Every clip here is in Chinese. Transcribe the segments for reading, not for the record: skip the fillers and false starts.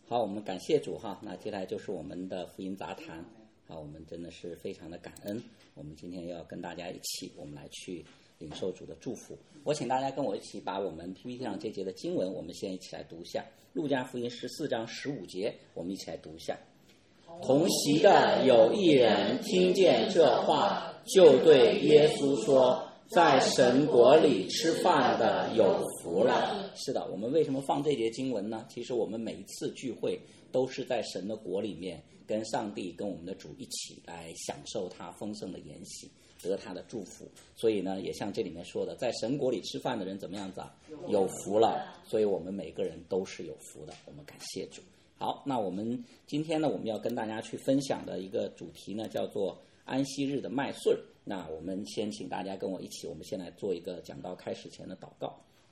好，我们感谢主哈。那接下来就是我们的福音杂谈。好，我们真的是非常的感恩。我们今天要跟大家一起，我们来去领受主的祝福。我请大家跟我一起把我们 PPT 上这节的经文，我们先一起来读一下。路加福音14章15节，我们一起来读一下。同席的有一人听见这话，就对耶稣说：在神国里吃饭的有福了。是的，我们为什么放这节经文呢？其实我们每一次聚会都是在神的国里面，跟上帝跟我们的主一起来享受他丰盛的筵席，得他的祝福。所以呢，也像这里面说的，在神国里吃饭的人怎么样子啊？有福了。所以我们每个人都是有福的，我们感谢主。好，那我们今天呢，我们要跟大家去分享的一个主题呢，叫做安息日的麦穗。那我们先请大家跟我一起，我们先来做一个讲道开始前的祷告。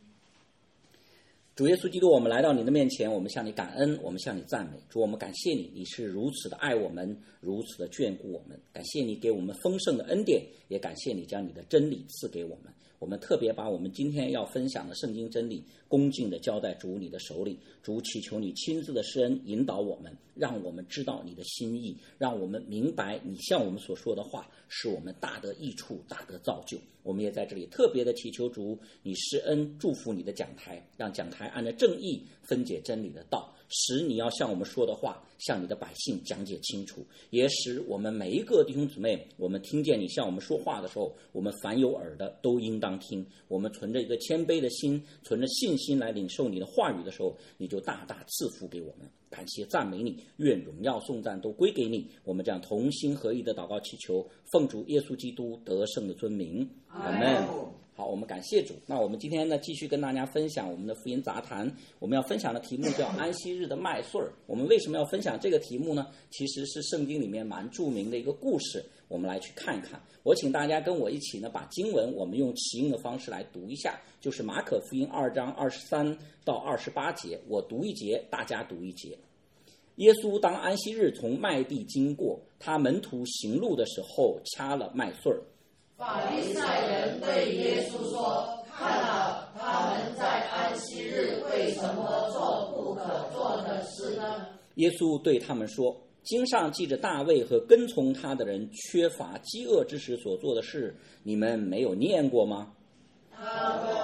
主耶稣基督，我们来到你的面前，我们向你感恩，我们向你赞美。主，我们感谢你，你是如此的爱我们，如此的眷顾我们。感谢你给我们丰盛的恩典，也感谢你将你的真理赐给我们。我们特别把我们今天要分享的圣经真理恭敬地交在主你的手里。主，祈求你亲自的施恩引导我们，让我们知道你的心意，让我们明白你向我们所说的话，使我们大得益处，大得造就。我们也在这里特别的祈求主，你施恩祝福你的讲台，让讲台按照正义分解真理的道，使你要向我们说的话，向你的百姓讲解清楚，也使我们每一个弟兄姊妹，我们听见你向我们说话的时候，我们凡有耳的都应当听。我们存着一个谦卑的心，存着信心来领受你的话语的时候，你就大大赐福给我们。感谢赞美你，愿荣耀颂赞都归给你。我们这样同心合意的祷告祈求，奉主耶稣基督得胜的尊名，阿们。好，我们感谢主。那我们今天呢，继续跟大家分享我们的福音杂谈。我们要分享的题目叫安息日的麦穗。我们为什么要分享这个题目呢？其实是圣经里面蛮著名的一个故事，我们来去看一看。我请大家跟我一起呢，把经文我们用齐音的方式来读一下，就是马可福音2章23到28节，我读一节，大家读一节。耶稣当安息日从麦地经过，他门徒行路的时候掐了麦穗。 法利赛人对耶稣说：看啊，他们在安息日为什么做不可做的事呢？ 耶稣对他们说：经上记着大卫和跟从他的人缺乏饥饿之时所做的事，你们没有念过吗？ 他们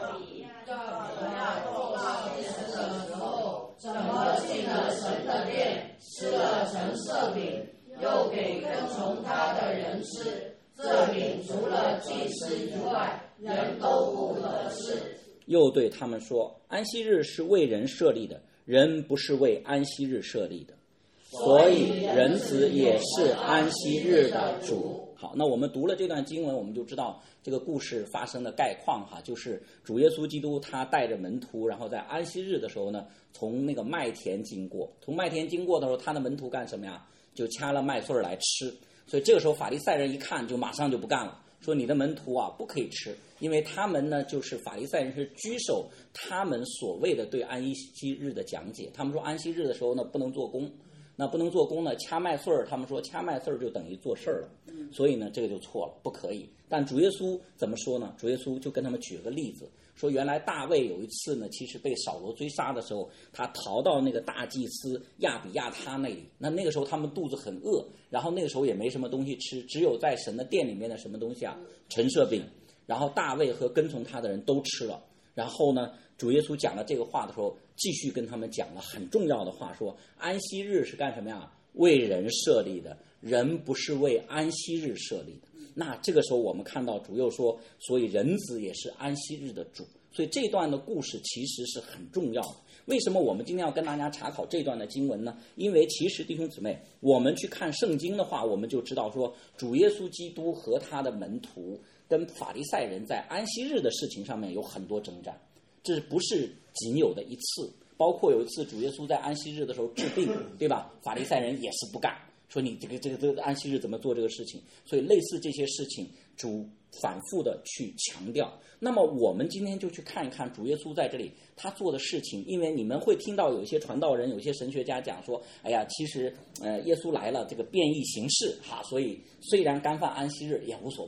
的时候，怎么进了神的殿，吃了陈设饼，又给跟从他的人吃？这饼除了祭司以外，人都不可吃。 又对他们说：安息日是为人设立的，人不是为安息日设立的，所以人子也是安息日的主。好，那我们读了这段经文，我们就知道这个故事发生的概况哈，就是主耶稣基督他带着门徒，然后在安息日的时候呢，从那个麦田经过，从麦田经过的时候，他的门徒干什么呀？就掐了麦穗来吃。所以这个时候法利赛人一看，就马上就不干了，说你的门徒啊不可以吃，因为他们呢就是法利赛人是居守他们所谓的对安息日的讲解。他们说安息日的时候呢不能做工，那不能做工呢掐麦穗儿，他们说掐麦穗儿就等于做事儿了，所以呢这个就错了，不可以。但主耶稣怎么说呢？主耶稣就跟他们举了个例子，说原来大卫有一次呢，其实被扫罗追杀的时候，他逃到那个大祭司亚比亚他那里，那个时候他们肚子很饿，然后那个时候也没什么东西吃，只有在神的殿里面的什么东西啊，陈设饼，然后大卫和跟从他的人都吃了。然后呢，主耶稣讲了这个话的时候，继续跟他们讲了很重要的话，说安息日是干什么呀？为人设立的，人不是为安息日设立的。那这个时候我们看到主又说，所以人子也是安息日的主。所以这段的故事其实是很重要的。为什么我们今天要跟大家查考这段的经文呢？因为其实弟兄姊妹，我们去看圣经的话，我们就知道说，主耶稣基督和他的门徒跟法利赛人在安息日的事情上面有很多征战，这不是仅有的一次。包括有一次主耶稣在安息日的时候治病，对吧？法利赛人也是不干，说你这个安息日怎么做这个事情？所以类似这些事情，主反复的去强调。那么我们今天就去看一看主耶稣在这里他做的事情，因为你们会听到有一些传道人、有些神学家讲说，哎呀，其实耶稣来了，这个变异形式哈，所以虽然干犯安息日也无所谓了。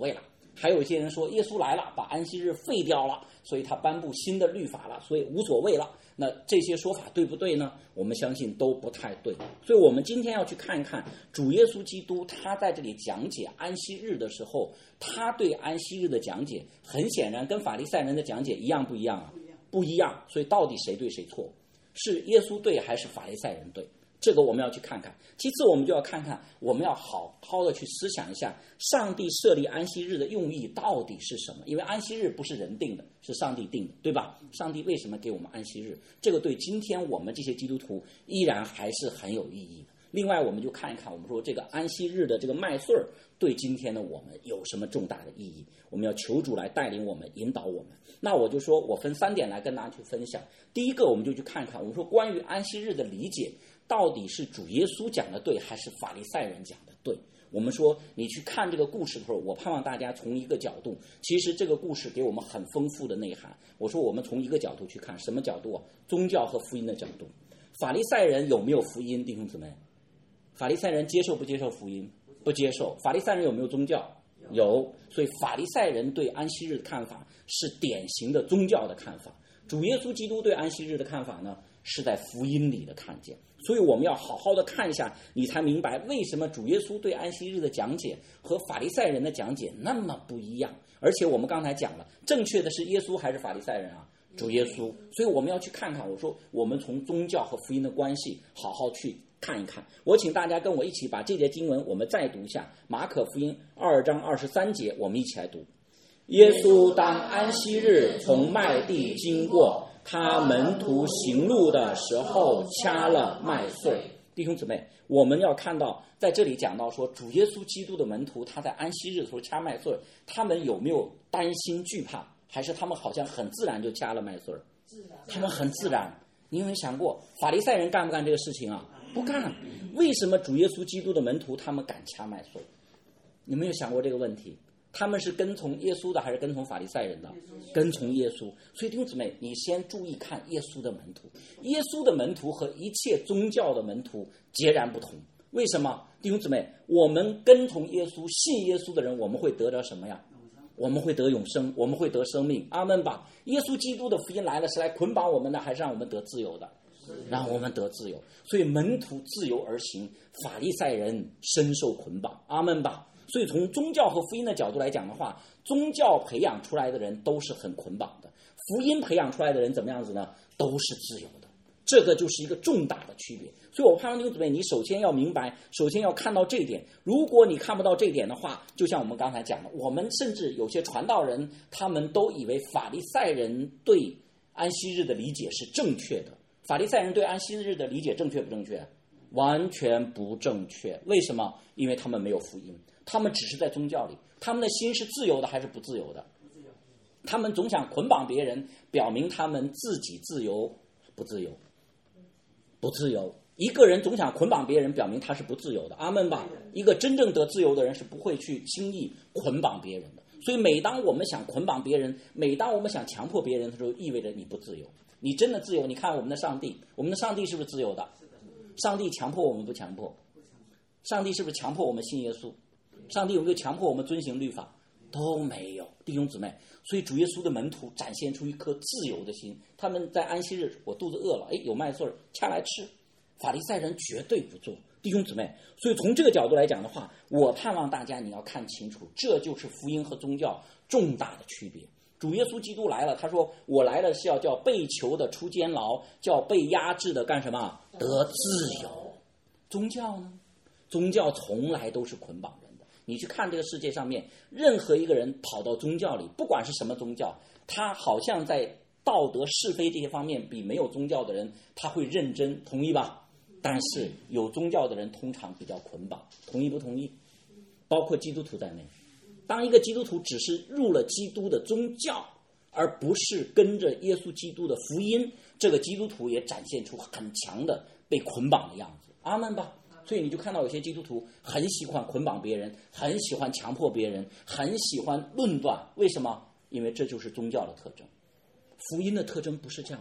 还有一些人说耶稣来了，把安息日废掉了，所以他颁布新的律法了，所以无所谓了。那这些说法对不对呢？我们相信都不太对。所以我们今天要去看一看主耶稣基督他在这里讲解安息日的时候，他对安息日的讲解很显然跟法利赛人的讲解一样不一样啊？不一样。所以到底谁对谁错？是耶稣对还是法利赛人对？这个我们要去看看。其次我们就要看看，我们要好好的去思想一下上帝设立安息日的用意到底是什么。因为安息日不是人定的，是上帝定的，对吧？上帝为什么给我们安息日？这个对今天我们这些基督徒依然还是很有意义的。另外我们就看一看，我们说这个安息日的这个麦穗对今天的我们有什么重大的意义，我们要求主来带领我们，引导我们。那我就说我分3点来跟大家去分享。第一个，我们就去看看，我们说关于安息日的理解到底是主耶稣讲的对还是法利赛人讲的对。我们说你去看这个故事的时候，我盼望大家从一个角度，其实这个故事给我们很丰富的内涵。我说我们从一个角度去看，什么角度啊？宗教和福音的角度。法利赛人有没有福音？弟兄姊妹，法利赛人接受不接受福音？不接受。法利赛人有没有宗教？有。所以法利赛人对安息日的看法是典型的宗教的看法。主耶稣基督对安息日的看法呢，是在福音里的看见。所以我们要好好的看一下，你才明白为什么主耶稣对安息日的讲解和法利赛人的讲解那么不一样。而且我们刚才讲了，正确的是耶稣还是法利赛人啊？主耶稣。所以我们要去看看，我说我们从宗教和福音的关系好好去看一看。我请大家跟我一起把这节经文我们再读一下，马可福音2章23节，我们一起来读。耶稣当安息日从麦地经过，他门徒行路的时候掐了麦穗。弟兄姊妹，我们要看到在这里讲到说，主耶稣基督的门徒他在安息日的时候掐麦穗，他们有没有担心惧怕，还是他们好像很自然就掐了麦穗？他们很自然。你有没有想过法利赛人干不干这个事情啊？不干。为什么主耶稣基督的门徒他们敢掐麦穗？你没有想过这个问题？他们是跟从耶稣的还是跟从法利赛人的？跟从耶稣。所以弟兄姊妹，你先注意看耶稣的门徒。耶稣的门徒和一切宗教的门徒截然不同。为什么？弟兄姊妹，我们跟从耶稣信耶稣的人，我们会得到什么呀？我们会得永生，我们会得生命。阿们吧。耶稣基督的福音来了，是来捆绑我们的，还是让我们得自由的？让我们得自由。所以门徒自由而行，法利赛人深受捆绑。阿们吧。所以从宗教和福音的角度来讲的话，宗教培养出来的人都是很捆绑的，福音培养出来的人怎么样子呢？都是自由的。这个就是一个重大的区别。所以我盼望弟兄姊妹，你首先要明白，首先要看到这一点。如果你看不到这一点的话，就像我们刚才讲的，我们甚至有些传道人他们都以为法利赛人对安息日的理解是正确的。法利赛人对安息日的理解正确不正确？完全不正确。为什么？因为他们没有福音，他们只是在宗教里，他们的心是自由的还是不自由的？他们总想捆绑别人，表明他们自己自由，不自由？不自由。一个人总想捆绑别人，表明他是不自由的。阿们吧。一个真正得自由的人是不会去轻易捆绑别人的。所以每当我们想捆绑别人，每当我们想强迫别人的时候，意味着你不自由。你真的自由，你看我们的上帝，我们的上帝是不是自由的？上帝强迫我们不强迫？上帝是不是强迫我们信耶稣？上帝有没有强迫我们遵行律法？都没有。弟兄姊妹，所以主耶稣的门徒展现出一颗自由的心。他们在安息日，我肚子饿了，有麦穗掐来吃。法利赛人绝对不做。弟兄姊妹，所以从这个角度来讲的话，我盼望大家你要看清楚，这就是福音和宗教重大的区别。主耶稣基督来了，他说我来了是要叫被囚的出监牢，叫被压制的干什么？得自由。宗教呢？宗教从来都是捆绑人的。你去看这个世界上面，任何一个人跑到宗教里，不管是什么宗教，他好像在道德是非这些方面比没有宗教的人他会认真，同意吧？但是有宗教的人通常比较捆绑，同意不同意？包括基督徒在内。当一个基督徒只是入了基督的宗教，而不是跟着耶稣基督的福音，这个基督徒也展现出很强的被捆绑的样子。阿们吧。所以你就看到有些基督徒很喜欢捆绑别人，很喜欢强迫别人，很喜欢论断。为什么？因为这就是宗教的特征。福音的特征不是这样子。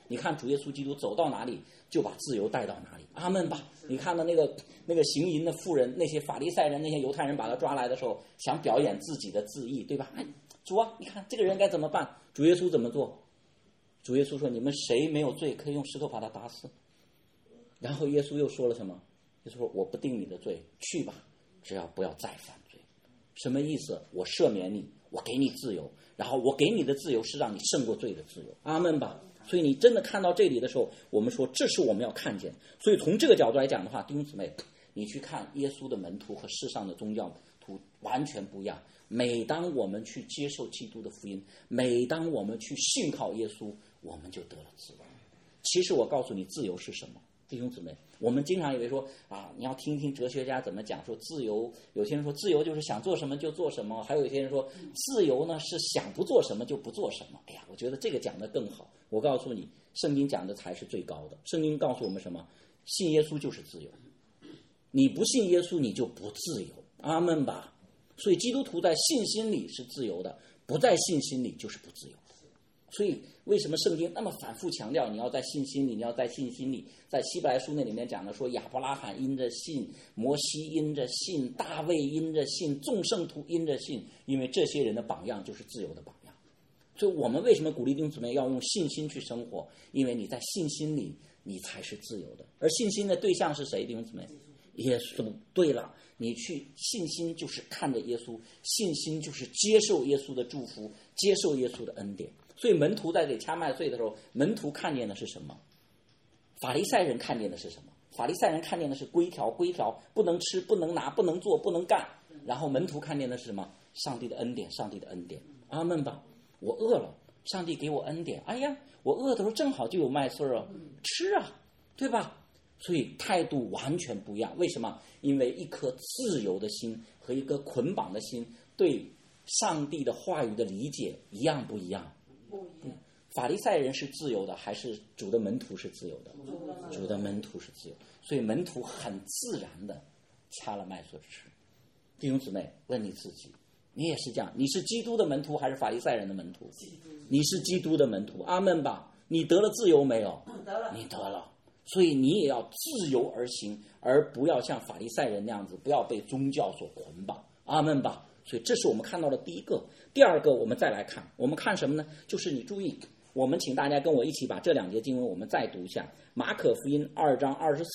你看主耶稣基督走到哪里就把自由带到哪里，阿们吧。你看到那个行淫的妇人，那些法利赛人那些犹太人把他抓来的时候，想表演自己的自义，对吧？主啊，你看这个人该怎么办？主耶稣怎么做？主耶稣说，你们谁没有罪可以用石头把他打死。然后耶稣又说了什么？耶稣说，我不定你的罪，去吧，只要不要再犯罪。什么意思？我赦免你，我给你自由，然后我给你的自由是让你胜过罪的自由，阿们吧。所以你真的看到这里的时候，我们说这是我们要看见。所以从这个角度来讲的话，弟兄姊妹，你去看耶稣的门徒和世上的宗教徒完全不一样。每当我们去接受基督的福音，每当我们去信靠耶稣，我们就得了自由。其实我告诉你，自由是什么？弟兄姊妹，我们经常以为说你要听听哲学家怎么讲，说自由，有些人说自由就是想做什么就做什么，还有一些人说自由呢是想不做什么就不做什么。我觉得这个讲得更好。我告诉你，圣经讲的才是最高的。圣经告诉我们什么？信耶稣就是自由，你不信耶稣你就不自由，阿们吧。所以基督徒在信心里是自由的，不在信心里就是不自由。所以为什么圣经那么反复强调你要在信心里，你要在信心里？在希伯来书那里面讲的说，亚伯拉罕因着信，摩西因着信，大卫因着信，众圣徒因着信，因为这些人的榜样就是自由的榜样。所以我们为什么鼓励弟兄姊妹要用信心去生活？因为你在信心里你才是自由的。而信心的对象是谁？弟兄姊妹，耶稣。对了，你去信心就是看着耶稣，信心就是接受耶稣的祝福，接受耶稣的恩典。所以门徒在给掐麦穗的时候，门徒看见的是什么？法利赛人看见的是什么？法利赛人看见的是规条，不能吃，不能拿，不能做，不能干。然后门徒看见的是什么？上帝的恩典，上帝的恩典，阿们吧。我饿了，上帝给我恩典，我饿的时候正好就有麦穗吃啊，对吧？所以态度完全不一样。为什么？因为一颗自由的心和一个捆绑的心对上帝的话语的理解一样不一样？法利赛人是自由的，还是主的门徒是自由的？主的门徒是自由，所以门徒很自然的掐了麦穗吃。弟兄姊妹，问你自己，你也是这样？你是基督的门徒还是法利赛人的门徒？你是基督的门徒，阿们吧。你得了自由没有？你得了。所以你也要自由而行，而不要像法利赛人那样子，不要被宗教所捆绑，阿们吧。所以这是我们看到的第一个。第二个，我们再来看，我们看什么呢？就是你注意，我们请大家跟我一起把这两节经文我们再读一下。马可福音2章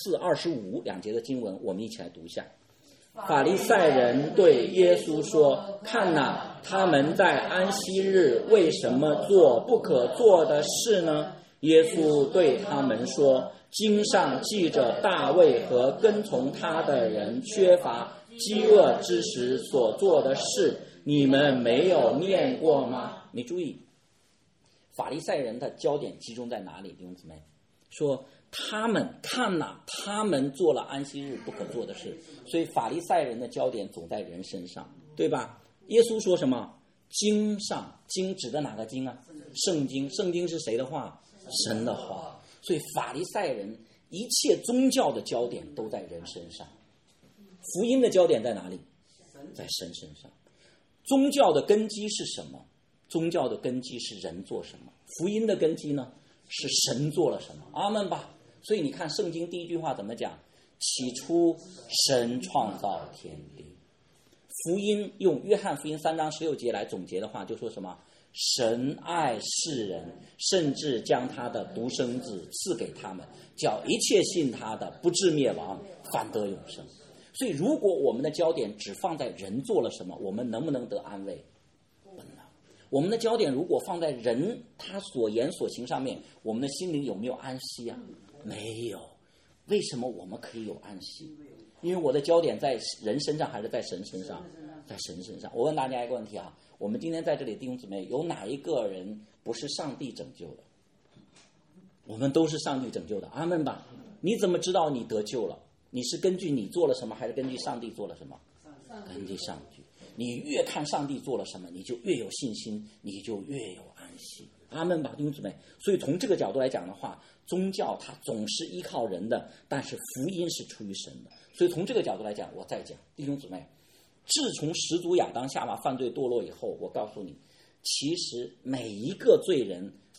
24、25两节的经文，我们一起来读一下。法利赛人对耶稣说：看哪，他们在安息日为什么做不可做的事呢？耶稣对他们说：经上记着大卫和跟从他的人缺乏饥饿之时所做的事，你们没有念过吗？你注意，法利赛人的焦点集中在哪里？弟兄姊妹，说他们看哪，他们做了安息日不可做的事，所以法利赛人的焦点总在人身上，对吧？耶稣说什么？经上，经指的哪个经啊？圣经。圣经是谁的话？神的话。所以法利赛人一切宗教的焦点都在人身上，福音的焦点在哪里？在神身上。宗教的根基是什么？宗教的根基是人做什么，福音的根基呢？是神做了什么，阿们吧。所以你看圣经第一句话怎么讲？起初神创造天地。福音用约翰福音3章16节来总结的话，就说什么？神爱世人，甚至将他的独生子赐给他们，叫一切信他的不至灭亡，反得永生。所以如果我们的焦点只放在人做了什么，我们能不能得安慰？不能。我们的焦点如果放在人他所言所行上面，我们的心灵有没有安息啊？没有。为什么我们可以有安息？因为我的焦点在人身上还是在神身上？在神身上。我问大家一个问题啊，我们今天在这里弟兄姊妹，有哪一个人不是上帝拯救的？我们都是上帝拯救的，阿们吧。你怎么知道你得救了？你是根据你做了什么，还是根据上帝做了什么？根据上帝。你越看上帝做了什么，你就越有信心，你就越有安息，阿们吧，弟兄姊妹。所以从这个角度来讲的话，宗教它总是依靠人的，但是福音是出于神的。所以从这个角度来讲，我再讲，弟兄姊妹，自从始祖亚当夏娃犯罪堕落以后，我告诉你，其实每一个罪人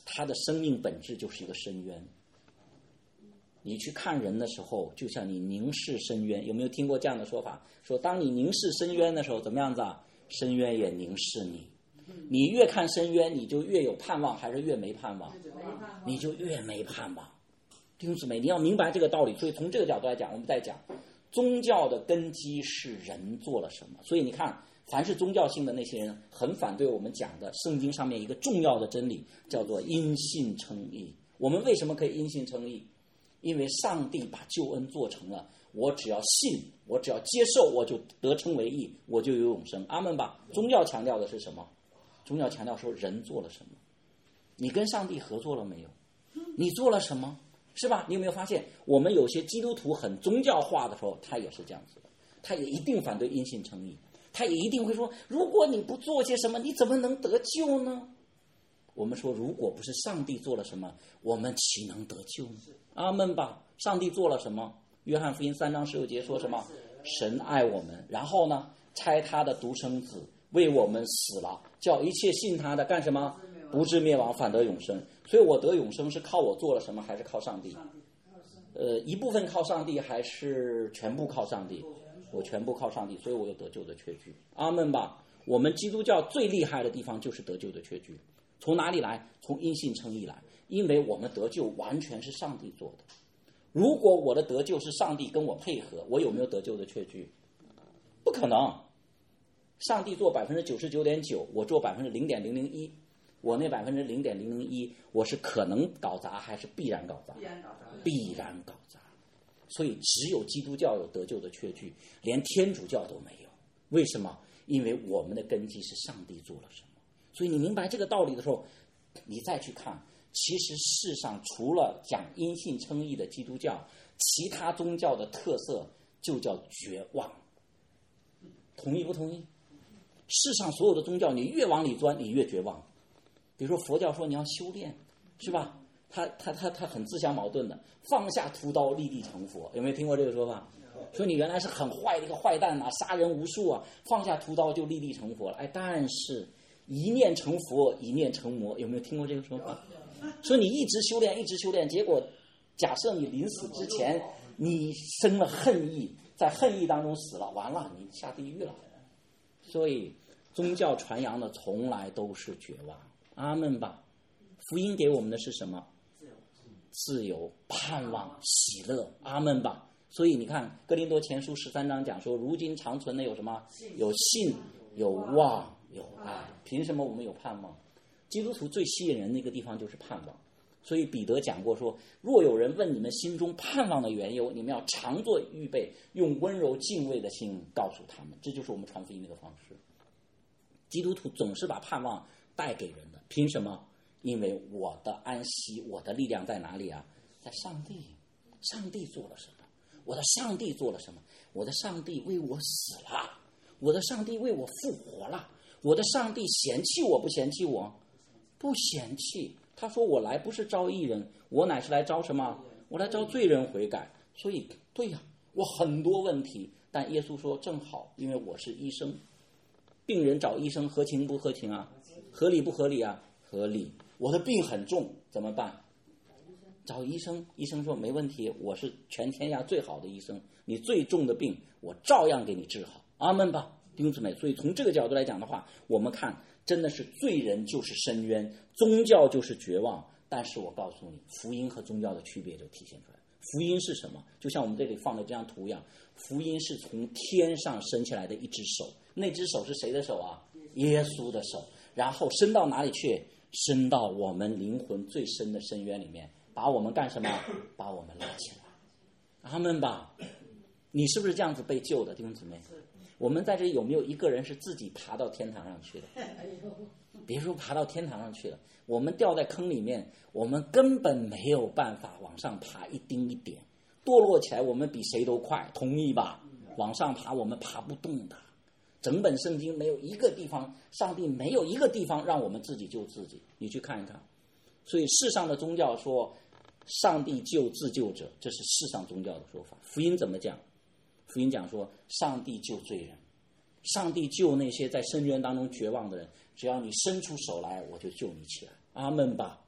他的生命本质就是一个深渊。你去看人的时候，就像你凝视深渊。有没有听过这样的说法？说当你凝视深渊的时候，怎么样子啊？深渊也凝视你。你越看深渊，你就越有盼望，还是越没盼望？你就越没盼望。弟兄姊妹，你要明白这个道理。所以从这个角度来讲，我们在讲宗教的根基是人做了什么。所以你看，凡是宗教性的那些人很反对我们讲的圣经上面一个重要的真理，叫做因信称义。我们为什么可以因信称义？因为上帝把救恩做成了，我只要信，我只要接受，我就得称为义，我就有永生。阿们吧。宗教强调的是什么？宗教强调说人做了什么。你跟上帝合作了没有？你做了什么？是吧？你有没有发现，我们有些基督徒很宗教化的时候，他也是这样子的，他也一定反对因信称义，他也一定会说，如果你不做些什么，你怎么能得救呢？我们说，如果不是上帝做了什么，我们岂能得救呢？阿们吧。上帝做了什么？约翰福音3章16节说什么？神爱我们，然后呢，差他的独生子为我们死了，叫一切信他的干什么？不至灭亡，反得永生。所以我得永生是靠我做了什么，还是靠上帝？一部分靠上帝，还是全部靠上帝？我全部靠上帝，所以我有得救的确据。阿们吧。我们基督教最厉害的地方就是得救的确据。从哪里来？从因信称义来。因为我们得救完全是上帝做的。如果我的得救是上帝跟我配合，我有没有得救的确据？不可能。上帝做 99.9%， 我做 0.001%， 我那 0.001%， 我是可能搞砸还是必然搞砸？必然搞砸。所以只有基督教有得救的确据，连天主教都没有。为什么？因为我们的根基是上帝做了什么。所以你明白这个道理的时候，你再去看，其实世上除了讲因信称义的基督教，其他宗教的特色就叫绝望。同意不同意？世上所有的宗教，你越往里钻，你越绝望。比如说佛教说你要修炼，是吧？他很自相矛盾的，放下屠刀立地成佛。有没有听过这个说法？说你原来是很坏的一个坏蛋啊，杀人无数啊，放下屠刀就立地成佛了。哎，但是一念成佛，一念成魔。有没有听过这个说法？说你一直修炼，一直修炼，结果假设你临死之前你生了恨意，在恨意当中死了，完了你下地狱了。所以宗教传扬的从来都是绝望。阿们吧。福音给我们的是什么？自由、盼望、喜乐。阿们吧。所以你看哥林多前书13章讲说，如今长存的有什么？有信，有望，有爱。凭什么我们有盼望？基督徒最吸引人的一个地方就是盼望。所以彼得讲过说，若有人问你们心中盼望的缘由，你们要常做预备，用温柔敬畏的心告诉他们。这就是我们传福音的一个方式。基督徒总是把盼望带给人的。凭什么？因为我的安息，我的力量在哪里啊？在上帝。上帝做了什么？我的上帝做了什么？我的上帝为我死了，我的上帝为我复活了，我的上帝嫌弃我不嫌弃我？不嫌弃。他说我来不是招义人，我乃是来招什么？我来招罪人悔改。所以对呀，我很多问题，但耶稣说正好，因为我是医生，病人找医生合情不合情啊？合理不合理啊？合理。我的病很重怎么办？找医生，医生说没问题，我是全天下最好的医生，你最重的病我照样给你治好。阿们吧。弟兄姊妹，所以从这个角度来讲的话，我们看真的是罪人就是深渊，宗教就是绝望。但是我告诉你，福音和宗教的区别就体现出来。福音是什么？就像我们这里放的这张图一样，福音是从天上伸起来的一只手，那只手是谁的手啊？耶稣的手。然后伸到哪里去？伸到我们灵魂最深的深渊里面，把我们干什么？把我们拉起来。阿们吧。你是不是这样子被救的，弟兄姊妹？我们在这里有没有一个人是自己爬到天堂上去的？别说爬到天堂上去了，我们掉在坑里面，我们根本没有办法往上爬一丁一点，堕落起来我们比谁都快，同意吧？往上爬我们爬不动的。整本圣经没有一个地方，上帝没有一个地方让我们自己救自己，你去看一看。所以世上的宗教说上帝救自救者，这是世上宗教的说法。福音怎么讲？福音讲说上帝救罪人，上帝救那些在深渊当中绝望的人，只要你伸出手来，我就救你起来。阿们吧。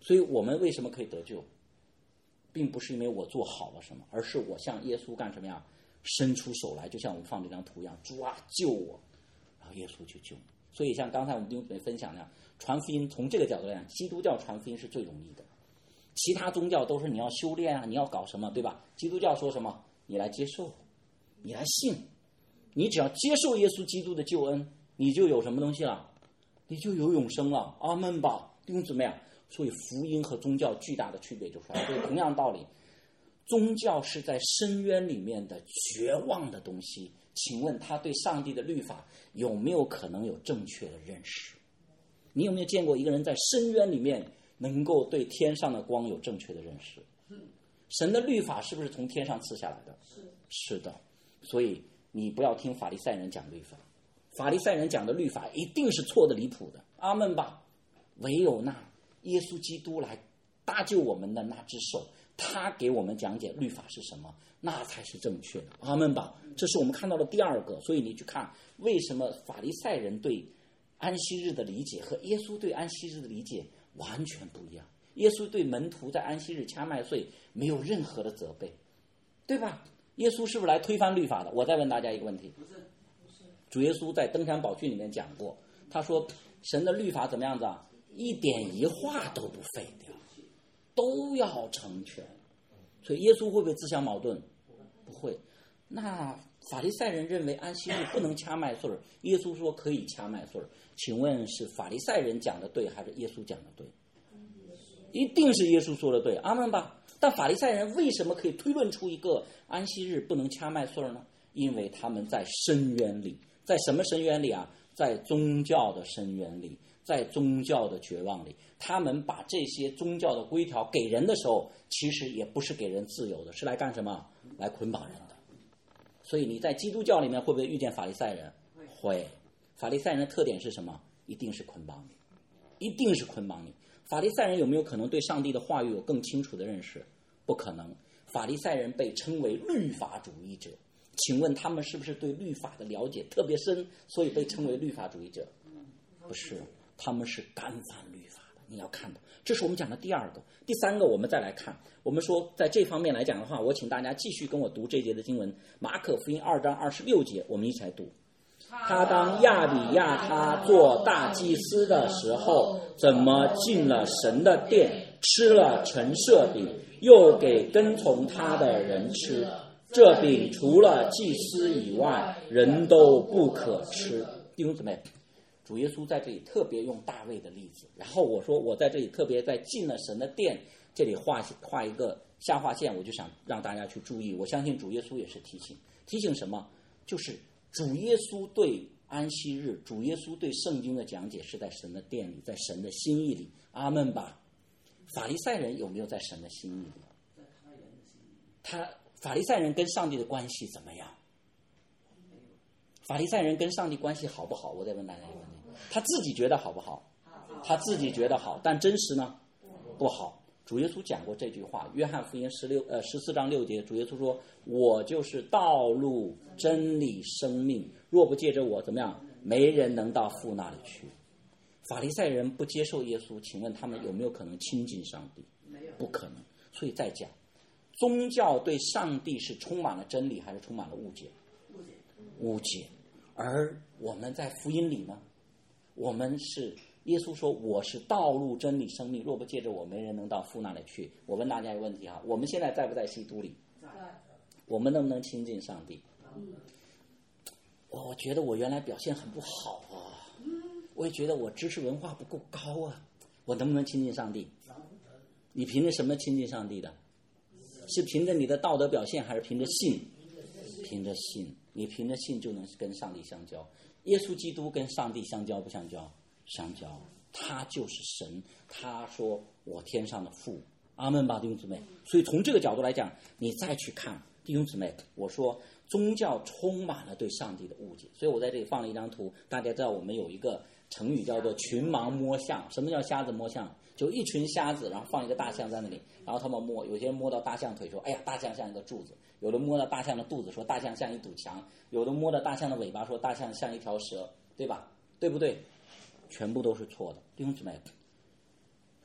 所以我们为什么可以得救，并不是因为我做好了什么，而是我向耶稣干什么呀？伸出手来，就像我们放这张图一样，主啊救我，然后耶稣就救你。所以像刚才我们弟兄姊妹分享的，传福音从这个角度来讲，基督教传福音是最容易的。其他宗教都是你要修炼啊，你要搞什么，对吧？基督教说什么？你来接受，你来信，你只要接受耶稣基督的救恩，你就有什么东西了？你就有永生了。阿们吧，弟兄姊妹啊！所以福音和宗教巨大的区别就出来了。所以同样道理，宗教是在深渊里面的绝望的东西。请问他对上帝的律法有没有可能有正确的认识？你有没有见过一个人在深渊里面能够对天上的光有正确的认识？神的律法是不是从天上赐下来的？是的。所以你不要听法利赛人讲律法，法利赛人讲的律法一定是错的离谱的。阿们吧。唯有那耶稣基督来搭救我们的那只手，他给我们讲解律法是什么，那才是正确的。阿们吧。这是我们看到的第二个。所以你去看为什么法利赛人对安息日的理解和耶稣对安息日的理解完全不一样。耶稣对门徒在安息日掐麦穗没有任何的责备，对吧？耶稣是不是来推翻律法的？我再问大家一个问题，主耶稣在登山宝训里面讲过，他说神的律法怎么样子啊？一点一画都不废掉，都要成全。所以耶稣会不会自相矛盾？不会。那法利赛人认为安息日不能掐麦穗，耶稣说可以掐麦穗，请问是法利赛人讲的对还是耶稣讲的对？一定是耶稣说的对。阿们吧。但法利赛人为什么可以推论出一个安息日不能掐麦穗呢？因为他们在深渊里。在什么深渊里啊？在宗教的深渊里，在宗教的绝望里。他们把这些宗教的规条给人的时候，其实也不是给人自由的，是来干什么？来捆绑人的。所以你在基督教里面会不会遇见法利赛人？会。法利赛人的特点是什么？一定是捆绑你，一定是捆绑你。法利赛人有没有可能对上帝的话语有更清楚的认识？不可能。法利赛人被称为律法主义者，请问他们是不是对律法的了解特别深，所以被称为律法主义者？不是，他们是干犯律法的。你要看到，这是我们讲的第二个。第三个，我们再来看，我们说在这方面来讲的话，我请大家继续跟我读这节的经文，马可福音2章26节，我们一起来读。他当亚比亚他做大祭司的时候，怎么进了神的殿，吃了陈设饼，又给跟从他的人吃？这饼除了祭司以外，人都不可吃。弟兄姊妹，主耶稣在这里特别用大卫的例子，然后我说我在这里特别在进了神的殿这里画一个下划线，我就想让大家去注意。我相信主耶稣也是提醒什么？就是主耶稣对安息日，主耶稣对圣经的讲解是在神的殿里，在神的心意里。阿们吧。法利赛人有没有在神的心意里？法利赛人跟上帝的关系怎么样？法利赛人跟上帝关系好不好？我再问大家一个问题，他自己觉得好不好？他自己觉得好，但真实呢？不好。主耶稣讲过这句话，约翰福音14章6节，主耶稣说：我就是道路真理生命，若不借着我怎么样，没人能到父那里去。法利赛人不接受耶稣，请问他们有没有可能亲近上帝？不可能。所以再讲，宗教对上帝是充满了真理还是充满了误解？误解。而我们在福音里呢，我们是耶稣说我是道路真理生命，若不借着我，没人能到父那里去。我问大家一个问题啊，我们现在在不在基督里？我们能不能亲近上帝？我觉得我原来表现很不好啊，我也觉得我知识文化不够高啊，我能不能亲近上帝？你凭着什么亲近上帝的？是凭着你的道德表现，还是凭着信？凭着信。你凭着信就能跟上帝相交。耶稣基督跟上帝相交不相交？相交。他就是神，他说我天上的父。阿们吧，弟兄姊妹。所以从这个角度来讲，你再去看弟兄姊妹，我说宗教充满了对上帝的误解。所以我在这里放了一张图，大家知道我们有一个成语叫做群盲摸象。什么叫瞎子摸象？就一群瞎子，然后放一个大象在那里，然后他们摸，有些人摸到大象腿说哎呀大象像一个柱子，有的摸到大象的肚子说大象像一堵墙，有的摸到大象的尾巴说大象像一条蛇，对吧？对不对？全部都是错的。弟兄姊妹，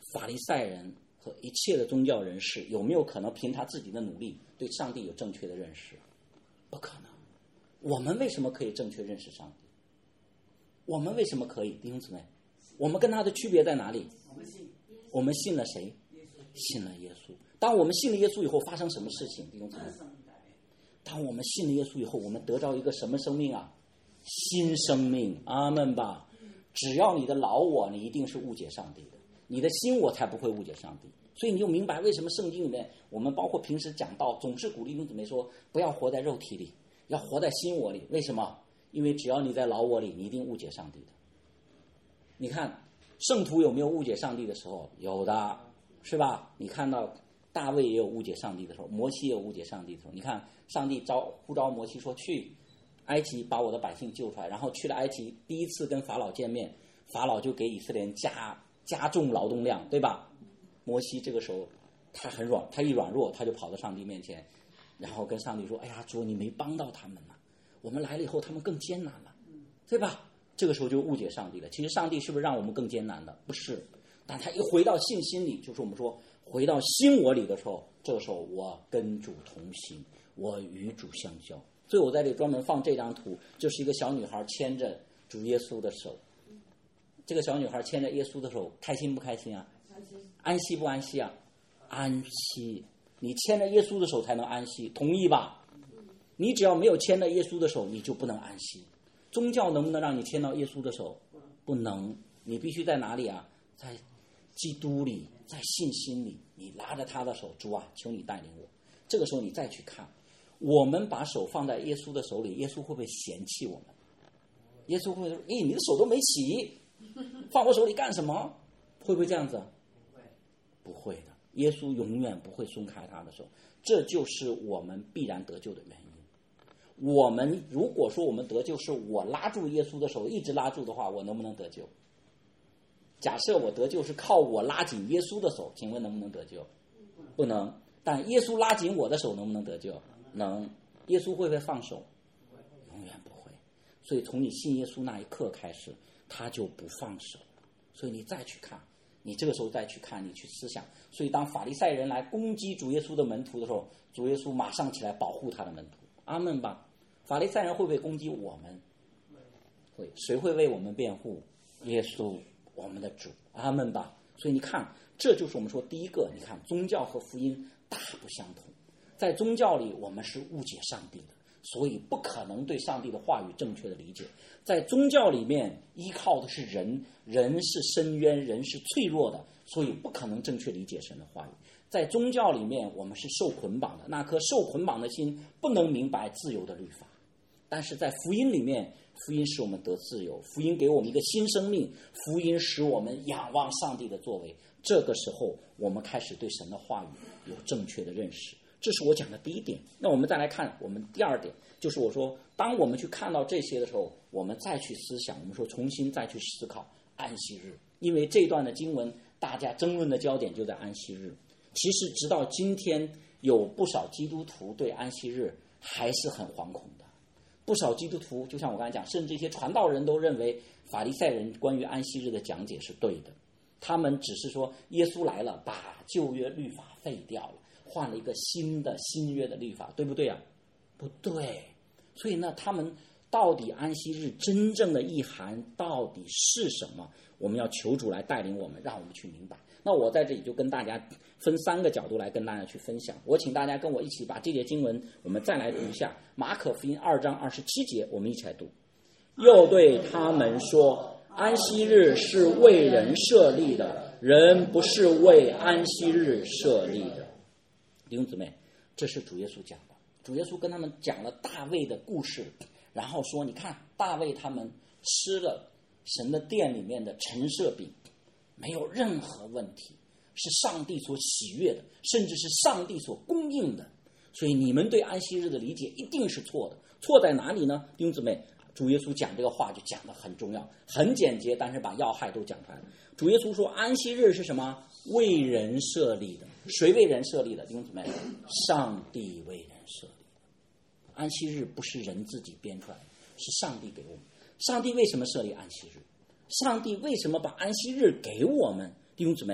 法利赛人和一切的宗教人士有没有可能凭他自己的努力对上帝有正确的认识？不可能。我们为什么可以正确认识上帝？我们为什么可以？弟兄姊妹，我们跟他的区别在哪里？我们信了谁？信了耶稣。当我们信了耶稣以后，发生什么事情？弟兄姊妹，当我们信了耶稣以后，我们得到一个什么生命啊？新生命。阿们吧。只要你的老我，你一定是误解上帝的，你的新我才不会误解上帝。所以你就明白为什么圣经里面我们包括平时讲道总是鼓励弟兄姊妹说，不要活在肉体里，要活在新我里。为什么？因为只要你在老我里，你一定误解上帝的。你看圣徒有没有误解上帝的时候？有的，是吧？你看到大卫也有误解上帝的时候，摩西也有误解上帝的时候。你看上帝呼召摩西说，去埃及把我的百姓救出来，然后去了埃及，第一次跟法老见面，法老就给以色列人加重劳动量，对吧？摩西这个时候他一软弱，他就跑到上帝面前，然后跟上帝说，哎呀，主，你没帮到他们了，我们来了以后他们更艰难了，对吧？这个时候就误解上帝了。其实上帝是不是让我们更艰难的？不是，但他一回到信心里，就是我们说回到新我里的时候，这个时候我跟主同行，我与主相交。所以我在这里专门放这张图，就是一个小女孩牵着主耶稣的手。这个小女孩牵着耶稣的手，开心不开心啊？安息不安息啊？安息。你牵着耶稣的手才能安息，同意吧？你只要没有牵着耶稣的手，你就不能安息。宗教能不能让你牵到耶稣的手？不能。你必须在哪里啊？在基督里，在信心里，你拿着他的手，主啊，求你带领我。这个时候你再去看，我们把手放在耶稣的手里，耶稣会不会嫌弃我们？耶稣会不会说，你的手都没洗，放我手里干什么？会不会这样子？不会的。耶稣永远不会松开他的手，这就是我们必然得救的原因。我们如果说我们得救是我拉住耶稣的手一直拉住的话，我能不能得救？假设我得救是靠我拉紧耶稣的手，请问能不能得救？不能。但耶稣拉紧我的手能不能得救？能。耶稣会不会放手？永远不会。所以从你信耶稣那一刻开始，他就不放手。所以你再去看，你这个时候再去看，你去思想。所以当法利赛人来攻击主耶稣的门徒的时候，主耶稣马上起来保护他的门徒。阿们吧。法利赛人会不会攻击我们？会。谁会为我们辩护？耶稣，我们的主。阿们吧。所以你看，这就是我们说第一个，你看宗教和福音大不相同。在宗教里我们是误解上帝的，所以不可能对上帝的话语正确的理解。在宗教里面依靠的是人，人是深渊，人是脆弱的，所以不可能正确理解神的话语。在宗教里面我们是受捆绑的，那颗受捆绑的心不能明白自由的律法。但是在福音里面，福音使我们得自由，福音给我们一个新生命，福音使我们仰望上帝的作为。这个时候我们开始对神的话语有正确的认识，这是我讲的第一点。那我们再来看我们第二点，就是我说当我们去看到这些的时候，我们再去思想，我们说重新再去思考安息日。因为这段的经文大家争论的焦点就在安息日。其实直到今天有不少基督徒对安息日还是很惶恐的。不少基督徒就像我刚才讲，甚至一些传道人都认为法利赛人关于安息日的讲解是对的，他们只是说耶稣来了，把旧约律法废掉了，换了一个新约的律法，对不对啊？不对。所以呢，他们到底安息日真正的意涵到底是什么？我们要求主来带领我们，让我们去明白。那我在这里就跟大家分3个角度来跟大家去分享。我请大家跟我一起把这节经文我们再来读一下，马可福音2章27节，我们一起来读。又对他们说，安息日是为人设立的，人不是为安息日设立的。弟兄姊妹，这是主耶稣讲的。主耶稣跟他们讲了大卫的故事，然后说，你看大卫他们吃了神的殿里面的陈设饼，没有任何问题，是上帝所喜悦的，甚至是上帝所供应的。所以你们对安息日的理解一定是错的。错在哪里呢？弟兄姊妹，主耶稣讲这个话就讲得很重要，很简洁，但是把要害都讲出来了。主耶稣说安息日是什么？为人设立的。谁为人设立的？弟兄姊妹，上帝为人设立的。安息日不是人自己编出来的，是上帝给我们。上帝为什么设立安息日？上帝为什么把安息日给我们？弟兄姊妹，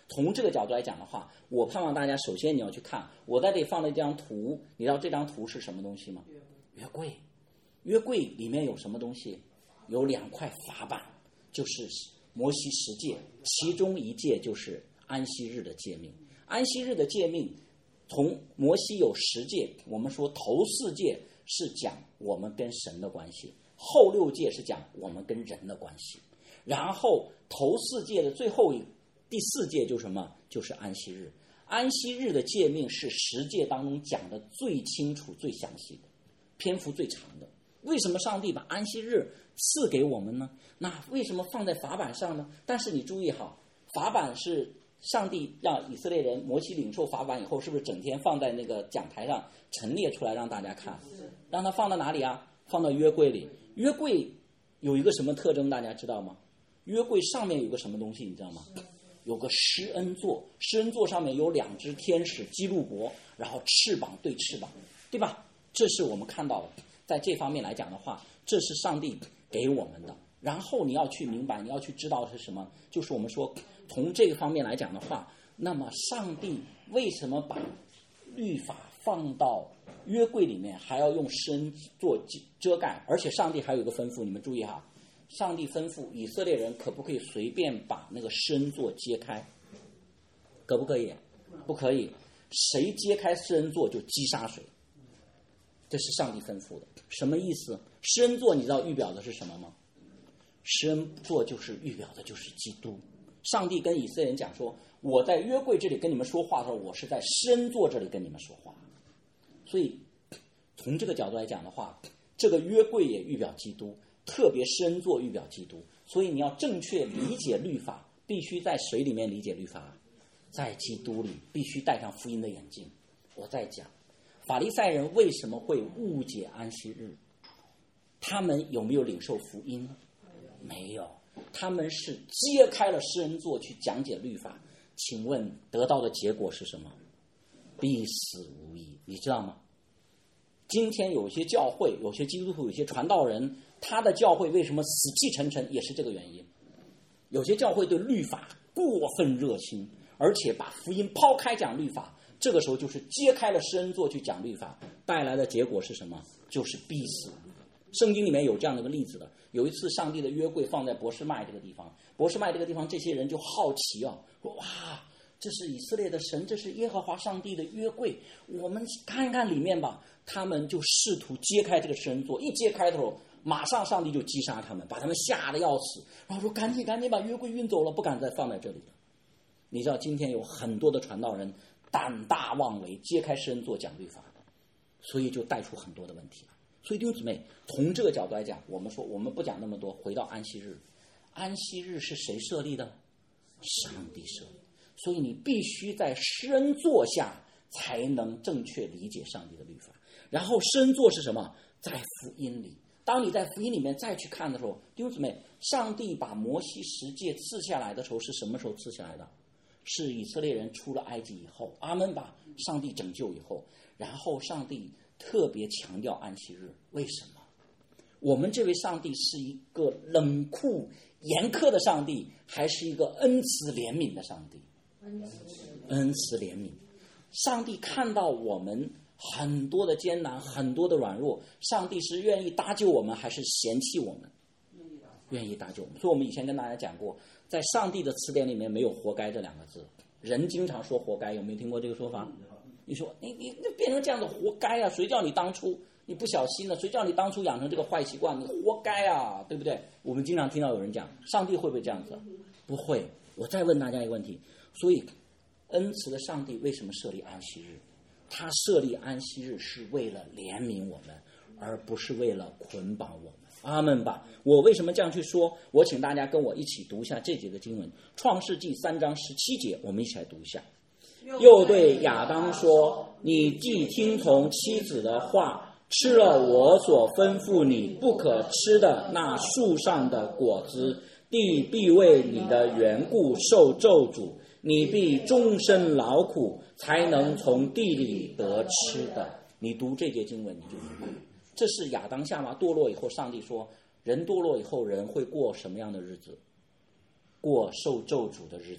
从这个角度来讲的话，我盼望大家首先你要去看，我在这里放了一张图，你知道这张图是什么东西吗？约柜。约柜里面有什么东西？有2块法板，就是摩西10诫，其中1诫就是安息日的诫命。安息日的诫命，从摩西有10诫，我们说头4诫是讲我们跟神的关系，后6诫是讲我们跟人的关系，然后头4诫的最后第4诫就是什么？就是安息日。安息日的诫命是10诫当中讲的最清楚、最详细的，篇幅最长的。为什么上帝把安息日赐给我们呢？那为什么放在法版上呢？但是你注意好，法版是上帝让以色列人摩西领受法版以后，是不是整天放在那个讲台上陈列出来让大家看？让它放到哪里啊？放到约柜里。约柜有一个什么特征大家知道吗？约柜上面有个什么东西你知道吗？有个施恩座，施恩座上面有2只天使基路伯，然后翅膀对翅膀，对吧？这是我们看到的。在这方面来讲的话，这是上帝给我们的。然后你要去明白，你要去知道是什么，就是我们说从这个方面来讲的话，那么上帝为什么把律法放到约柜里面，还要用施恩做遮盖？而且上帝还有一个吩咐，你们注意哈，上帝吩咐以色列人可不可以随便把那个施恩座揭开？可不可以？不可以。谁揭开施恩座就击杀谁，这是上帝吩咐的。什么意思？施恩座你知道预表的是什么吗？施恩座就是预表的就是基督。上帝跟以色列人讲说，我在约柜这里跟你们说话的时候，我是在施恩座这里跟你们说话。所以从这个角度来讲的话，这个约柜也预表基督，特别施恩座预表基督。所以你要正确理解律法，必须在谁里面理解律法？在基督里，必须戴上福音的眼镜。我在讲法利赛人为什么会误解安息日？他们有没有领受福音？没有，他们是揭开了施恩座去讲解律法。请问得到的结果是什么？必死无疑，你知道吗？今天有些教会，有些基督徒，有些传道人，他的教会为什么死气沉沉，也是这个原因。有些教会对律法过分热心，而且把福音抛开讲律法，这个时候就是揭开了施恩座去讲律法，带来的结果是什么？就是必死。圣经里面有这样的一个例子的，有一次上帝的约柜放在伯示麦这个地方，伯示麦这个地方这些人就好奇啊，说哇，这是以色列的神，这是耶和华上帝的约柜，我们看一看里面吧。他们就试图揭开这个施恩座，一揭开的时候，马上上帝就击杀他们，把他们吓得要死，然后说赶紧把约柜运走了，不敢再放在这里了。你知道今天有很多的传道人胆大妄为，揭开施恩座讲律法，所以就带出很多的问题了。所以弟兄姊妹，从这个角度来讲，我们说我们不讲那么多，回到安息日。安息日是谁设立的？上帝设立。所以你必须在施恩座下才能正确理解上帝的律法。然后施恩座是什么？在福音里。当你在福音里面再去看的时候，弟兄姊妹，上帝把摩西10诫赐下来的时候是什么时候赐下来的？是以色列人出了埃及以后，阿们吧，上帝拯救以后，然后上帝特别强调安息日。为什么？我们这位上帝是一个冷酷严苛的上帝，还是一个恩慈怜悯的上帝？恩慈怜悯。上帝看到我们很多的艰难，很多的软弱，上帝是愿意搭救我们，还是嫌弃我们？愿意搭救我们。所以我们以前跟大家讲过，在上帝的词典里面没有活该这2个字。人经常说活该，有没有听过这个说法？你说你变成这样的活该啊，谁叫你当初你不小心了，谁叫你当初养成这个坏习惯，你活该啊，对不对？我们经常听到有人讲，上帝会不会这样子？不会。我再问大家一个问题，所以恩慈的上帝为什么设立安息日？他设立安息日是为了怜悯我们，而不是为了捆绑我们。阿们吧。我为什么这样去说？我请大家跟我一起读一下这节的经文，创世纪3章17节，我们一起来读一下。又对亚当说，你既听从妻子的话，吃了我所吩咐你不可吃的那树上的果子，地必为你的缘故受咒诅，你必终身劳苦，才能从地里得吃的。你读这节经文你就明白，这是亚当夏娃堕落以后，上帝说人堕落以后人会过什么样的日子？过受咒诅的日子。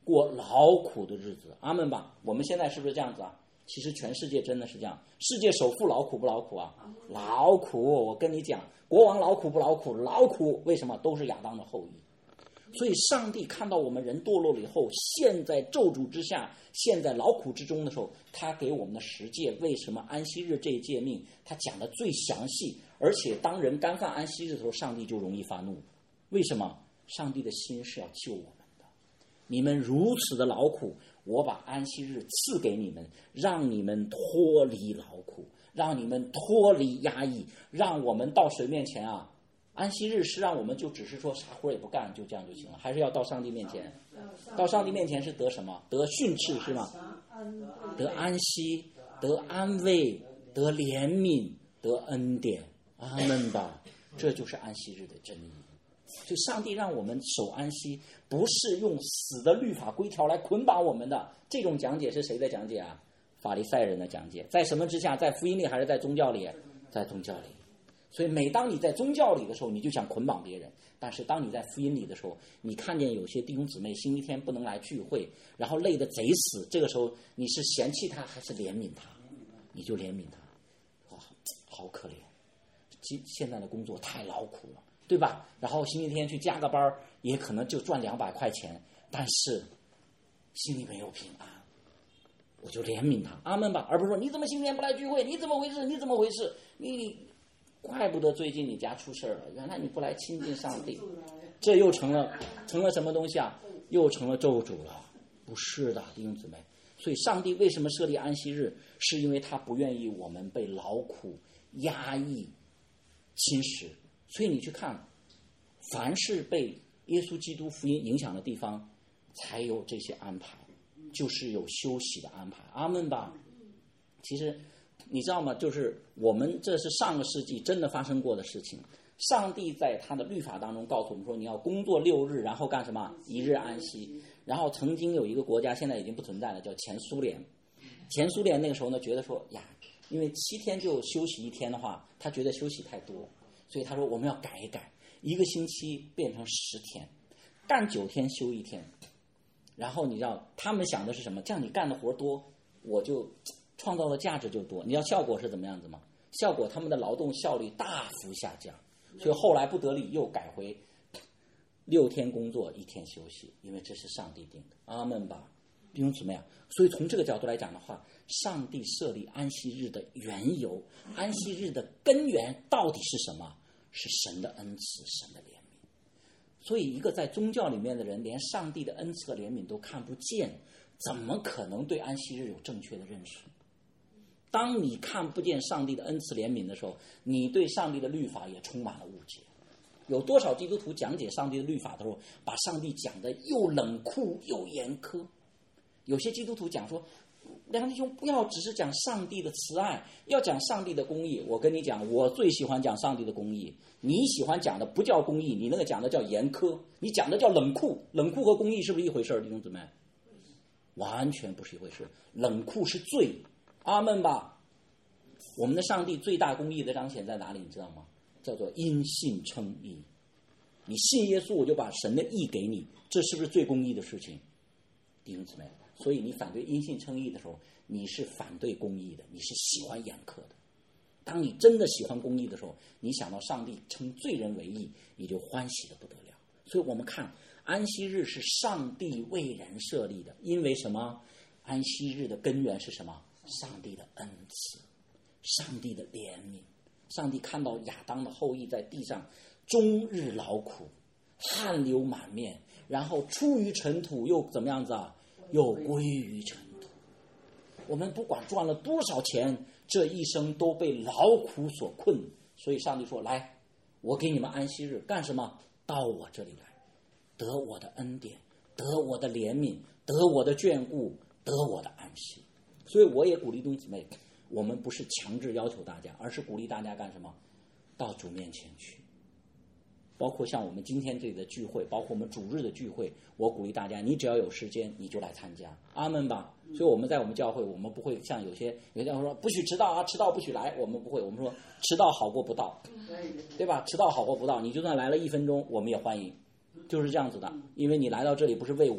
过劳苦的日子，阿们吧。我们现在是不是这样子啊？其实全世界真的是这样，世界首富劳苦不劳苦啊？劳苦，我跟你讲，国王劳苦不劳苦？劳苦，为什么？都是亚当的后裔。所以上帝看到我们人堕落了以后，陷在咒诅之下，陷在劳苦之中的时候，他给我们的十诫，为什么安息日这一诫命他讲的最详细，而且当人干犯安息日的时候，上帝就容易发怒。为什么？上帝的心是要救我们的，你们如此的劳苦，我把安息日赐给你们，让你们脱离劳苦，让你们脱离压抑，让我们到谁面前啊？安息日是让我们就只是说啥活也不干，就这样就行了，还是要到上帝面前？到上帝面前是得什么？得训斥是吗？得安息，得安慰，得怜悯，得恩典。阿们吧，这就是安息日的真意。所以上帝让我们守安息，不是用死的律法规条来捆绑我们的。这种讲解是谁的讲解啊？法利赛人的讲解。在什么之下？在福音里还是在宗教里？在宗教里。所以每当你在宗教里的时候，你就想捆绑别人，但是当你在福音里的时候，你看见有些弟兄姊妹星期天不能来聚会，然后累得贼死，这个时候你是嫌弃他还是怜悯他？你就怜悯他。哇，好可怜，现在的工作太劳苦了，对吧？然后星期天去加个班，也可能就赚200块钱，但是心里没有平安，我就怜悯他，阿们吧，而不是说你怎么星期天不来聚会？你怎么回事？你怎么回事？你怪不得最近你家出事了，原来你不来亲近上帝，这又成了什么东西啊？又成了咒诅了。不是的，弟兄姊妹。所以上帝为什么设立安息日？是因为他不愿意我们被劳苦、压抑、侵蚀。所以你去看，凡是被耶稣基督福音影响的地方，才有这些安排，就是有休息的安排。阿们吧。其实你知道吗？就是我们这是上个世纪真的发生过的事情。上帝在他的律法当中告诉我们说，你要工作6日，然后干什么？1日安息。然后曾经有一个国家现在已经不存在了，叫前苏联。前苏联那个时候呢，觉得说呀，因为7天就休息1天的话，他觉得休息太多，所以他说我们要改一改，1个星期变成10天，干9天休1天。然后你知道他们想的是什么？这样你干的活多，我就创造的价值就多。你知道效果是怎么样子吗？效果他们的劳动效率大幅下降，所以后来不得已又改回6天工作1天休息，因为这是上帝定的。阿们吧，弟兄姊妹啊。所以从这个角度来讲的话，上帝设立安息日的缘由，安息日的根源到底是什么？是神的恩慈，神的怜悯。所以一个在宗教里面的人，连上帝的恩慈和怜悯都看不见，怎么可能对安息日有正确的认识？当你看不见上帝的恩慈怜悯的时候，你对上帝的律法也充满了误解。有多少基督徒讲解上帝的律法的时候，把上帝讲得又冷酷又严苛？有些基督徒讲说，梁弟兄不要只是讲上帝的慈爱，要讲上帝的公义。我跟你讲，我最喜欢讲上帝的公义。你喜欢讲的不叫公义，你那个讲的叫严苛，你讲的叫冷酷。冷酷和公义是不是一回事，弟兄姊妹？完全不是一回事。冷酷是罪，阿们吧。我们的上帝最大公义的彰显在哪里，你知道吗？叫做因信称义。你信耶稣，我就把神的义给你，这是不是最公义的事情，弟兄姊妹？所以你反对因信称义的时候，你是反对公义的，你是喜欢严苛的。当你真的喜欢公义的时候，你想到上帝称罪人为义，你就欢喜的不得了。所以我们看安息日是上帝为人设立的，因为什么？安息日的根源是什么？上帝的恩慈，上帝的怜悯。上帝看到亚当的后裔在地上终日劳苦，汗流满面，然后出于尘土，又怎么样子啊？又归于尘土。我们不管赚了多少钱，这一生都被劳苦所困。所以上帝说，来，我给你们安息日干什么？到我这里来，得我的恩典，得我的怜悯，得我的眷顾，得我的安息。所以我也鼓励弟兄姊妹，我们不是强制要求大家，而是鼓励大家干什么？到主面前去。包括像我们今天这里的聚会，包括我们主日的聚会，我鼓励大家，你只要有时间你就来参加，阿们吧。所以我们在我们教会，我们不会像有些人说不许迟到啊，迟到不许来，我们不会，我们说迟到好过不到，对吧？迟到好过不到，你就算来了1分钟我们也欢迎，就是这样子的。因为你来到这里不是为我的，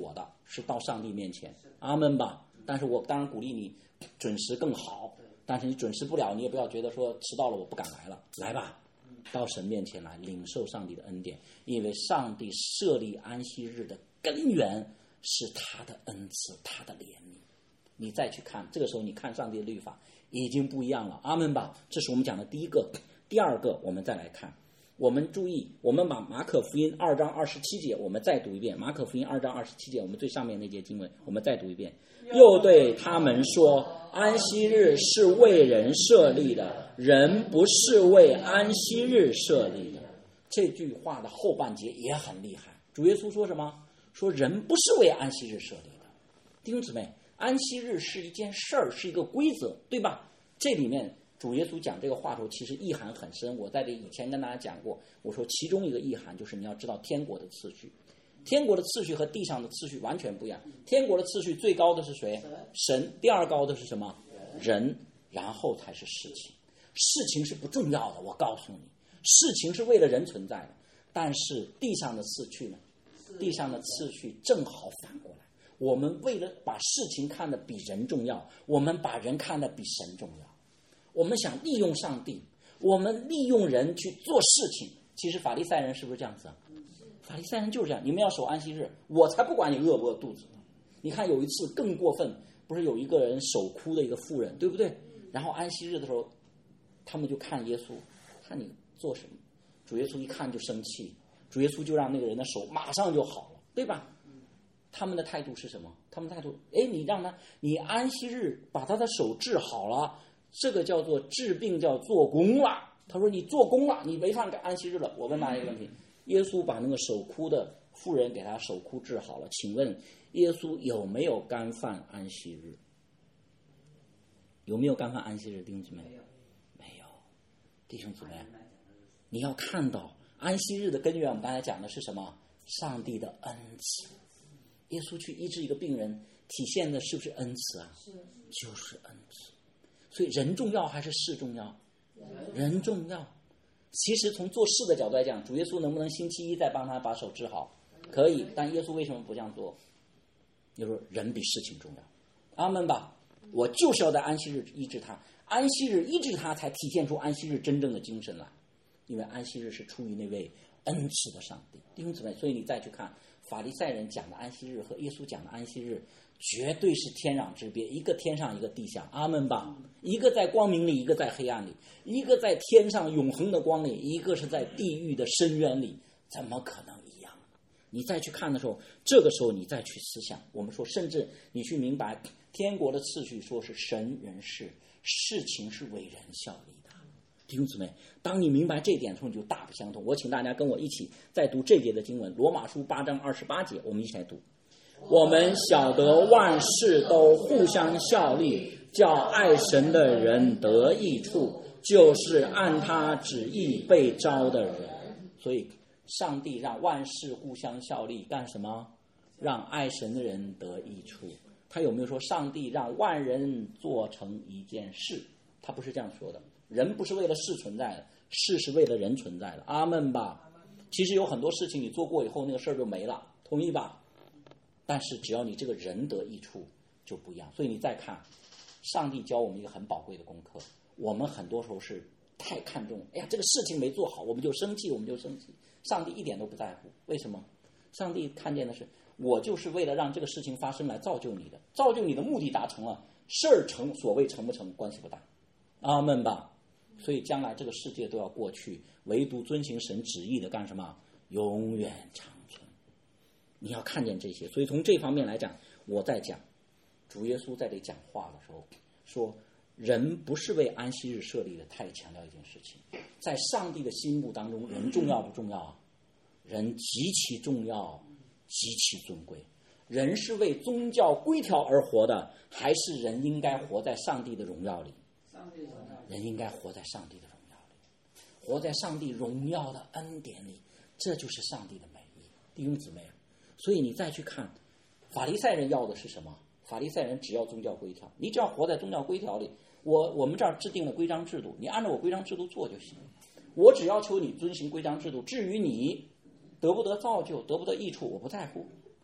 是到上帝面前，阿们吧。但是我当然鼓励你准时更好，但是你准时不了，你也不要觉得说迟到了我不敢来了，来吧，到神面前来领受上帝的恩典，因为上帝设立安息日的根源是他的恩慈，他的怜悯。你再去看，这个时候你看上帝的律法已经不一样了，阿们吧。这是我们讲的第一个。第二个，我们再来看，我们注意，我们把马可福音2章27节我们再读一遍。马可福音2章27节，我们最上面那节经文我们再读一遍。又对他们说，安息日是为人设立的，人不是为安息日设立的。这句话的后半节也很厉害，主耶稣说什么？说人不是为安息日设立的。弟兄姊妹，安息日是一件事儿，是一个规则，对吧？这里面主耶稣讲这个话的时候，其实意涵很深。我在这以前跟大家讲过，我说其中一个意涵就是你要知道天国的次序，天国的次序和地上的次序完全不一样。天国的次序最高的是谁？神。第二高的是什么？人。然后才是事情。事情是不重要的，我告诉你，事情是为了人存在的。但是地上的次序呢？地上的次序正好反过来。我们为了把事情看得比人重要，我们把人看得比神重要。我们想利用上帝，我们利用人去做事情。其实法利赛人是不是这样子啊？法利赛人就是这样，你们要守安息日，我才不管你饿不饿肚子呢。你看有一次更过分，不是有一个人手哭的一个妇人，对不对？然后安息日的时候，他们就看耶稣，看你做什么。主耶稣一看就生气，主耶稣就让那个人的手马上就好了，对吧？他们的态度是什么？他们态度，你让他，你安息日把他的手治好了，这个叫做治病，叫做工了。他说你做工了，你违反安息日了。我问大家一个问题，耶稣把那个手哭的妇人给他手哭治好了，请问耶稣有没有干犯安息日？有没有干犯安息日？弟兄姊妹，没有。弟兄姊妹，你要看到安息日的根源，我们刚才讲的是什么？上帝的恩慈。耶稣去医治一个病人，体现的是不是恩慈啊？就是恩慈。所以人重要还是事重要？人重要。其实从做事的角度来讲，主耶稣能不能星期一再帮他把手治好？可以，但耶稣为什么不这样做？就说人比事情重要。阿们吧，我就是要在安息日医治他，安息日医治他，才体现出安息日真正的精神来。因为安息日是出于那位恩慈的上帝。弟兄姊妹，所以你再去看法利赛人讲的安息日和耶稣讲的安息日，绝对是天壤之别，一个天上一个地下。阿们吧，一个在光明里，一个在黑暗里，一个在天上永恒的光里，一个是在地狱的深渊里，怎么可能一样？你再去看的时候，这个时候你再去思想，我们说甚至你去明白天国的次序，说是神人事，事情是为人效力的。弟兄姊妹，当你明白这一点的时候，你就大不相同。我请大家跟我一起再读这节的经文，罗马书8章28节，我们一起来读。我们晓得万事都互相效力，叫爱神的人得益处，就是按他旨意被召的人。所以上帝让万事互相效力干什么？让爱神的人得益处。他有没有说上帝让万人做成一件事？他不是这样说的。人不是为了事存在的，事是为了人存在的。阿们吧。其实有很多事情你做过以后，那个事儿就没了，同意吧？但是只要你这个人得益处就不一样。所以你再看上帝教我们一个很宝贵的功课，我们很多时候是太看重，这个事情没做好我们就生气，上帝一点都不在乎。为什么？上帝看见的是我就是为了让这个事情发生来造就你的，造就你的目的达成了，事儿成所谓成不成关系不大。阿们吧。所以将来这个世界都要过去，唯独遵行神旨意的干什么？永远长存。你要看见这些。所以从这方面来讲，我在讲主耶稣在这里讲话的时候说，人不是为安息日设立的。他也强调一件事情，在上帝的心目当中，人重要不重要啊？人极其重要，极其尊贵。人是为宗教规条而活的，还是人应该活在上帝的荣耀里？人应该活在上帝的荣耀里，活在上帝荣耀的恩典里，这就是上帝的美意。弟兄姊妹，所以你再去看法利赛人要的是什么？法利赛人只要宗教规条，你只要活在宗教规条里，我们这儿制定了规章制度，你按照我规章制度做就行。我只要求你遵行规章制度，至于你得不得造就，得不得益处，我不在乎。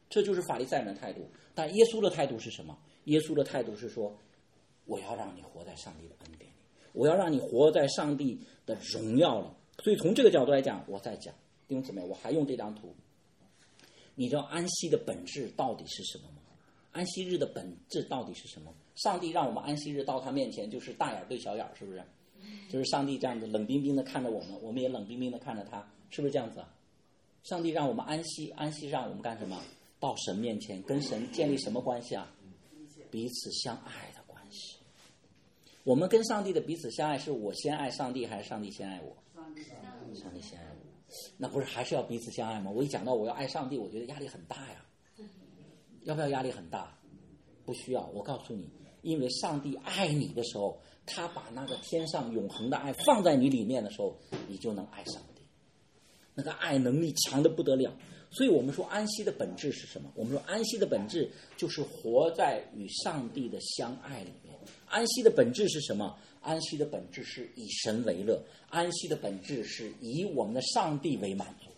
这就是法利赛人的态度。但耶稣的态度是什么？耶稣的态度是说，我要让你活在上帝的恩典里，我要让你活在上帝的荣耀里。所以从这个角度来讲，我在讲弟兄姊妹，我还用这张图。你知道安息的本质到底是什么吗？安息日的本质到底是什么？上帝让我们安息日到他面前，就是大眼对小眼，是不是？就是上帝这样子冷冰冰的看着我们，我们也冷冰冰的看着他，是不是这样子啊？上帝让我们安息，安息让我们干什么？到神面前，跟神建立什么关系啊？彼此相爱的关系。我们跟上帝的彼此相爱，是我先爱上帝，还是上帝先爱我？上帝先爱我。那不是还是要彼此相爱吗？我一讲到我要爱上帝，我觉得压力很大呀。要不要压力很大？不需要。我告诉你，因为上帝爱你的时候，他把那个天上永恒的爱放在你里面的时候，你就能爱上帝。那个爱能力强得不得了。所以我们说安息的本质是什么？我们说安息的本质就是活在与上帝的相爱里面。安息的本质是什么？安息的本质是以神为乐，安息的本质是以我们的上帝为满足。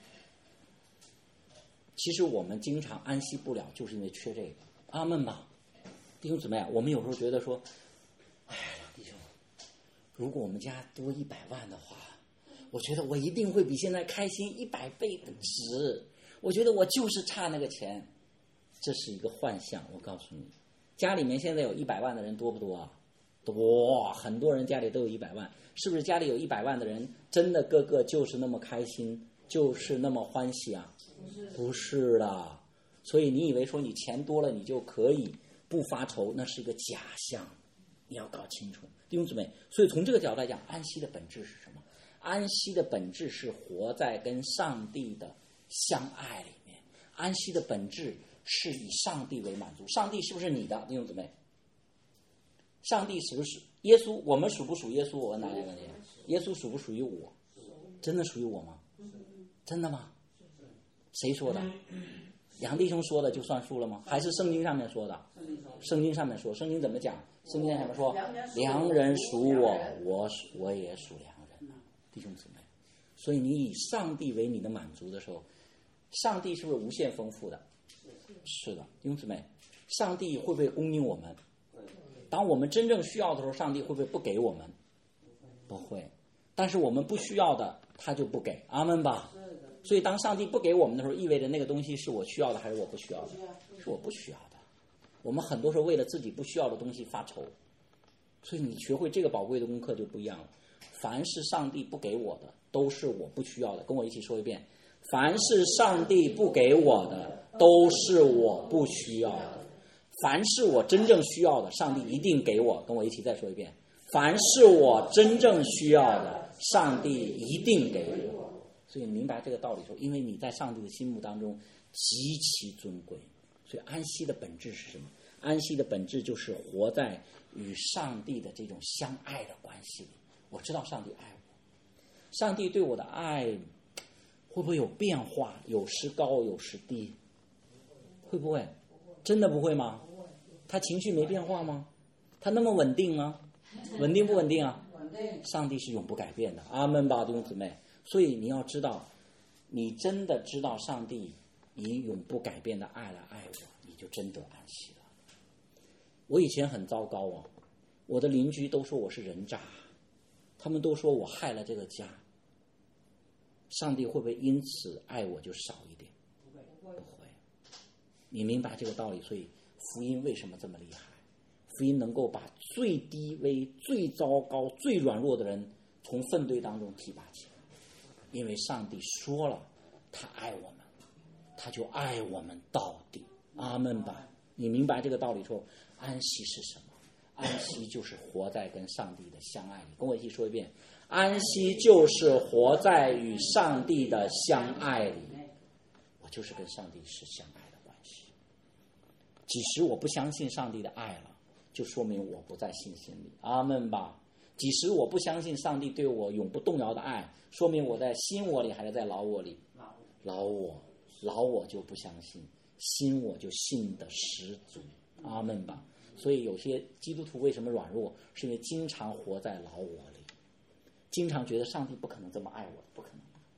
其实我们经常安息不了，就是因为缺这个。阿们吧，弟兄姊妹，我们有时候觉得说，哎呀，弟兄，如果我们家多100万的话，我觉得我一定会比现在开心100倍的值。我觉得我就是差那个钱，这是一个幻象。我告诉你，家里面现在有100万的人多不多啊？多，很多人家里都有100万，是不是？家里有100万的人，真的个个就是那么开心，就是那么欢喜啊？不是的。所以你以为说你钱多了你就可以不发愁，那是一个假象，你要搞清楚，弟兄姊妹。所以从这个角度来讲，安息的本质是什么？安息的本质是活在跟上帝的相爱里面。安息的本质是以上帝为满足。上帝是不是你的，弟兄姊妹？上帝是不是耶稣？我们属不属耶稣？我问大家一个问题：耶稣属不属于我？真的属于我吗？真的吗？谁说的？杨弟兄说的就算数了吗？还是圣经上面说的？圣经上面说，圣经怎么讲？圣经上面说，良人属我，我也属良人。弟兄姊妹，所以你以上帝为你的满足的时候，上帝是不是无限丰富的？是的，弟兄姊妹，上帝会不会供应我们？当我们真正需要的时候，上帝会不会不给我们？不会。但是我们不需要的，他就不给。阿们吧。所以当上帝不给我们的时候，意味着那个东西是我需要的还是我不需要的？是我不需要的。我们很多时候为了自己不需要的东西发愁。所以你学会这个宝贵的功课就不一样了。凡是上帝不给我的，都是我不需要的。跟我一起说一遍：凡是上帝不给我的，都是我不需要的。凡是我真正需要的，上帝一定给我。跟我一起再说一遍：凡是我真正需要的，上帝一定给我。所以你明白这个道理说，因为你在上帝的心目当中极其尊贵。所以安息的本质是什么？安息的本质就是活在与上帝的这种相爱的关系里。我知道上帝爱我，上帝对我的爱会不会有变化？有时高有时低？会不会？真的不会吗？他情绪没变化吗？他那么稳定吗？稳定不稳定啊？上帝是永不改变的。阿们吧，弟兄姊妹。所以你要知道，你真的知道上帝以永不改变的爱来爱我，你就真得安息了。我以前很糟糕啊，我的邻居都说我是人渣，他们都说我害了这个家。上帝会不会因此爱我就少一点？不会。你明白这个道理，所以福音为什么这么厉害？福音能够把最低微、最糟糕、最软弱的人从粪堆当中提拔起来，因为上帝说了，他爱我们，他就爱我们到底。阿们吧。你明白这个道理之后，安息是什么？安息就是活在跟上帝的相爱里。跟我一起说一遍：安息就是活在与上帝的相爱里。我就是跟上帝是相爱的关系。即使我不相信上帝的爱了，就说明我不在信心里。阿们吧。即使我不相信上帝对我永不动摇的爱，说明我在新我里还是在老我里？老我就不相信，新我就信的十足。阿们吧。所以有些基督徒为什么软弱，是因为经常活在老我里，经常觉得上帝不可能这么爱我，不可能。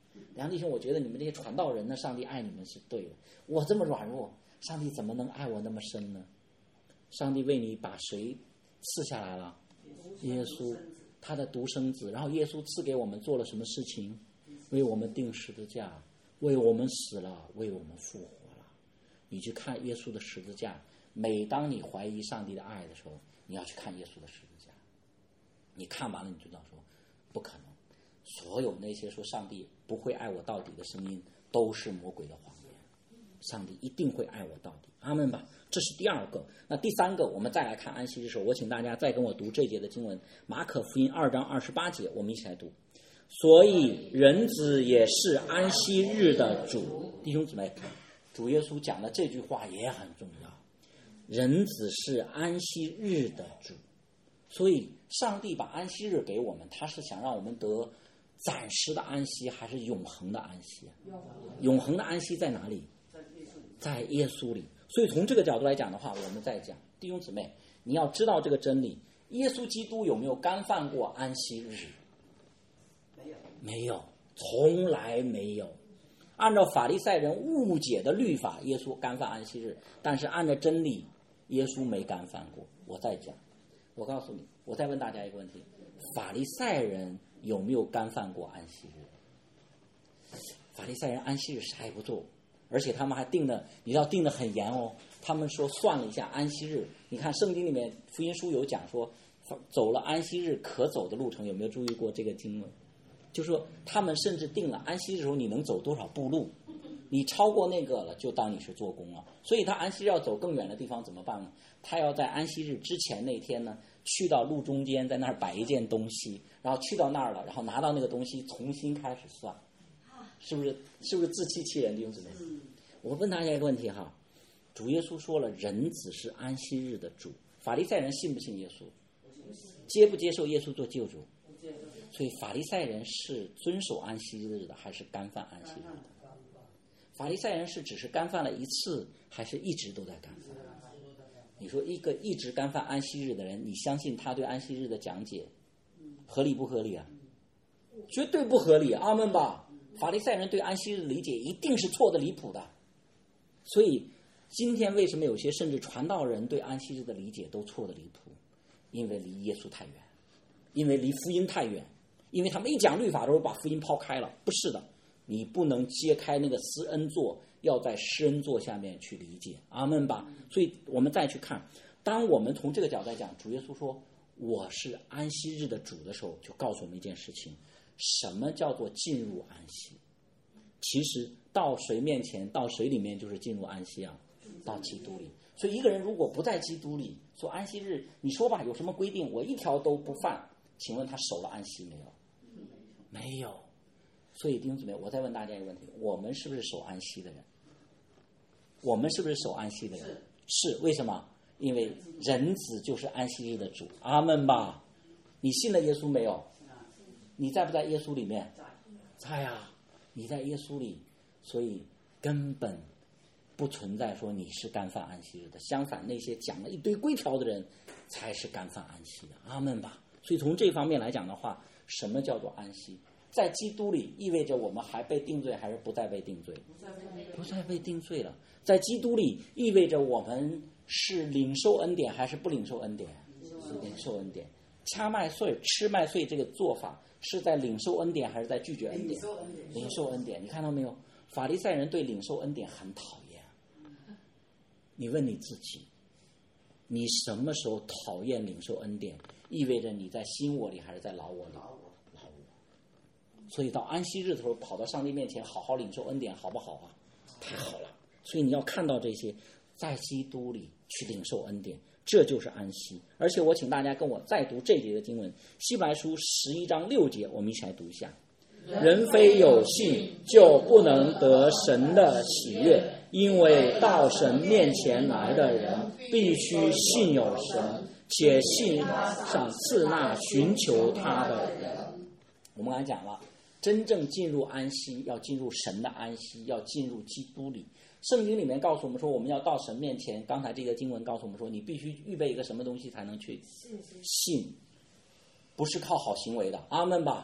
梁弟兄，我觉得你们这些传道人呢，上帝爱你们是对的。我这么软弱，上帝怎么能爱我那么深呢？上帝为你把谁赐下来了？耶稣，他的独生子。然后耶稣赐给我们做了什么事情？为我们钉十字架，为我们死了，为我们复活了。你去看耶稣的十字架，每当你怀疑上帝的爱的时候，你要去看耶稣的十字架。你看完了，你就知道说不可能。所有那些说上帝不会爱我到底的声音，都是魔鬼的谎言。上帝一定会爱我到底，阿们吧。这是第二个。那第三个，我们再来看安息日时候，我请大家再跟我读这节的经文，马可福音2章28节，我们一起来读。所以人子也是安息日的主。弟兄姊妹，主耶稣讲的这句话也很重要，人子是安息日的主。所以上帝把安息日给我们，他是想让我们得暂时的安息还是永恒的安息？永恒的安息在哪里？在耶稣里。所以从这个角度来讲的话，我们再讲，弟兄姊妹，你要知道这个真理，耶稣基督有没有干犯过安息日？没有，从来没有。按照法利赛人误解的律法，耶稣干犯安息日，但是按照真理，耶稣没干犯过。我再讲，我告诉你，我再问大家一个问题，法利赛人有没有干犯过安息日？法利赛人安息日啥也不做，而且他们还定的，你要定的很严哦。他们说算了一下安息日，你看圣经里面福音书有讲说，走了安息日可走的路程，有没有注意过这个经文？就说他们甚至定了安息日的时候你能走多少步路，你超过那个了就当你是做工了。所以他安息日要走更远的地方怎么办呢？他要在安息日之前那天呢，去到路中间，在那儿摆一件东西，然后去到那儿了，然后拿到那个东西重新开始算，是不是自欺欺人的弟兄姊妹？我问大家一个问题哈，主耶稣说了，人子是安息日的主，法利赛人信不信耶稣？接不接受耶稣做救主？所以法利赛人是遵守安息日的，还是干犯安息日的？法利赛人是只是干犯了一次，还是一直都在干犯？你说一个一直干犯安息日的人，你相信他对安息日的讲解合理不合理啊？绝对不合理，阿们吧。法利赛人对安息日的理解一定是错的离谱的。所以今天为什么有些甚至传道人对安息日的理解都错的离谱？因为离耶稣太远，因为离福音太远，因为他们一讲律法的时候把福音抛开了。不是的，你不能揭开那个施恩座，要在施恩座下面去理解，阿们吧。所以我们再去看，当我们从这个角度来讲，主耶稣说我是安息日的主的时候，就告诉我们一件事情，什么叫做进入安息？其实到谁面前，到谁里面就是进入安息啊？到基督里。所以一个人如果不在基督里，说安息日，你说吧，有什么规定？我一条都不犯，请问他守了安息没有？没有。所以弟兄姊妹，我再问大家一个问题，我们是不是守安息的人？我们是不是守安息的人？是。为什么？因为人子就是安息日的主，阿们吧。你信了耶稣没有？你在不在耶稣里面？在啊，你在耶稣里，所以根本不存在说你是干犯安息日的。相反，那些讲了一堆规条的人才是干犯安息的，阿们吧。所以从这方面来讲的话，什么叫做安息？在基督里意味着我们还被定罪还是不再被定罪？不再被定罪了。在基督里意味着我们是领受恩典还是不领受恩典？领受恩典。掐麦穗吃麦穗这个做法是在领受恩典还是在拒绝恩典？领受恩典。你看到没有？法利赛人对领受恩典很讨厌。你问你自己，你什么时候讨厌领受恩典？意味着你在新我里还是在老我里？老我。所以到安息日的时候跑到上帝面前好好领受恩典，好不好啊？太好了。所以你要看到这些，在基督里去领受恩典，这就是安息。而且我请大家跟我再读这节的经文，希伯来书11章6节，我们一起来读一下。人非有信，就不能得神的喜悦，因为到神面前来的人必须信有神，且信赏赐那寻求他的人。我们刚才讲了，真正进入安息，要进入神的安息，要进入基督里。圣经里面告诉我们说，我们要到神面前，刚才这个经文告诉我们说，你必须预备一个什么东西才能去信，不是靠好行为的，阿们吧。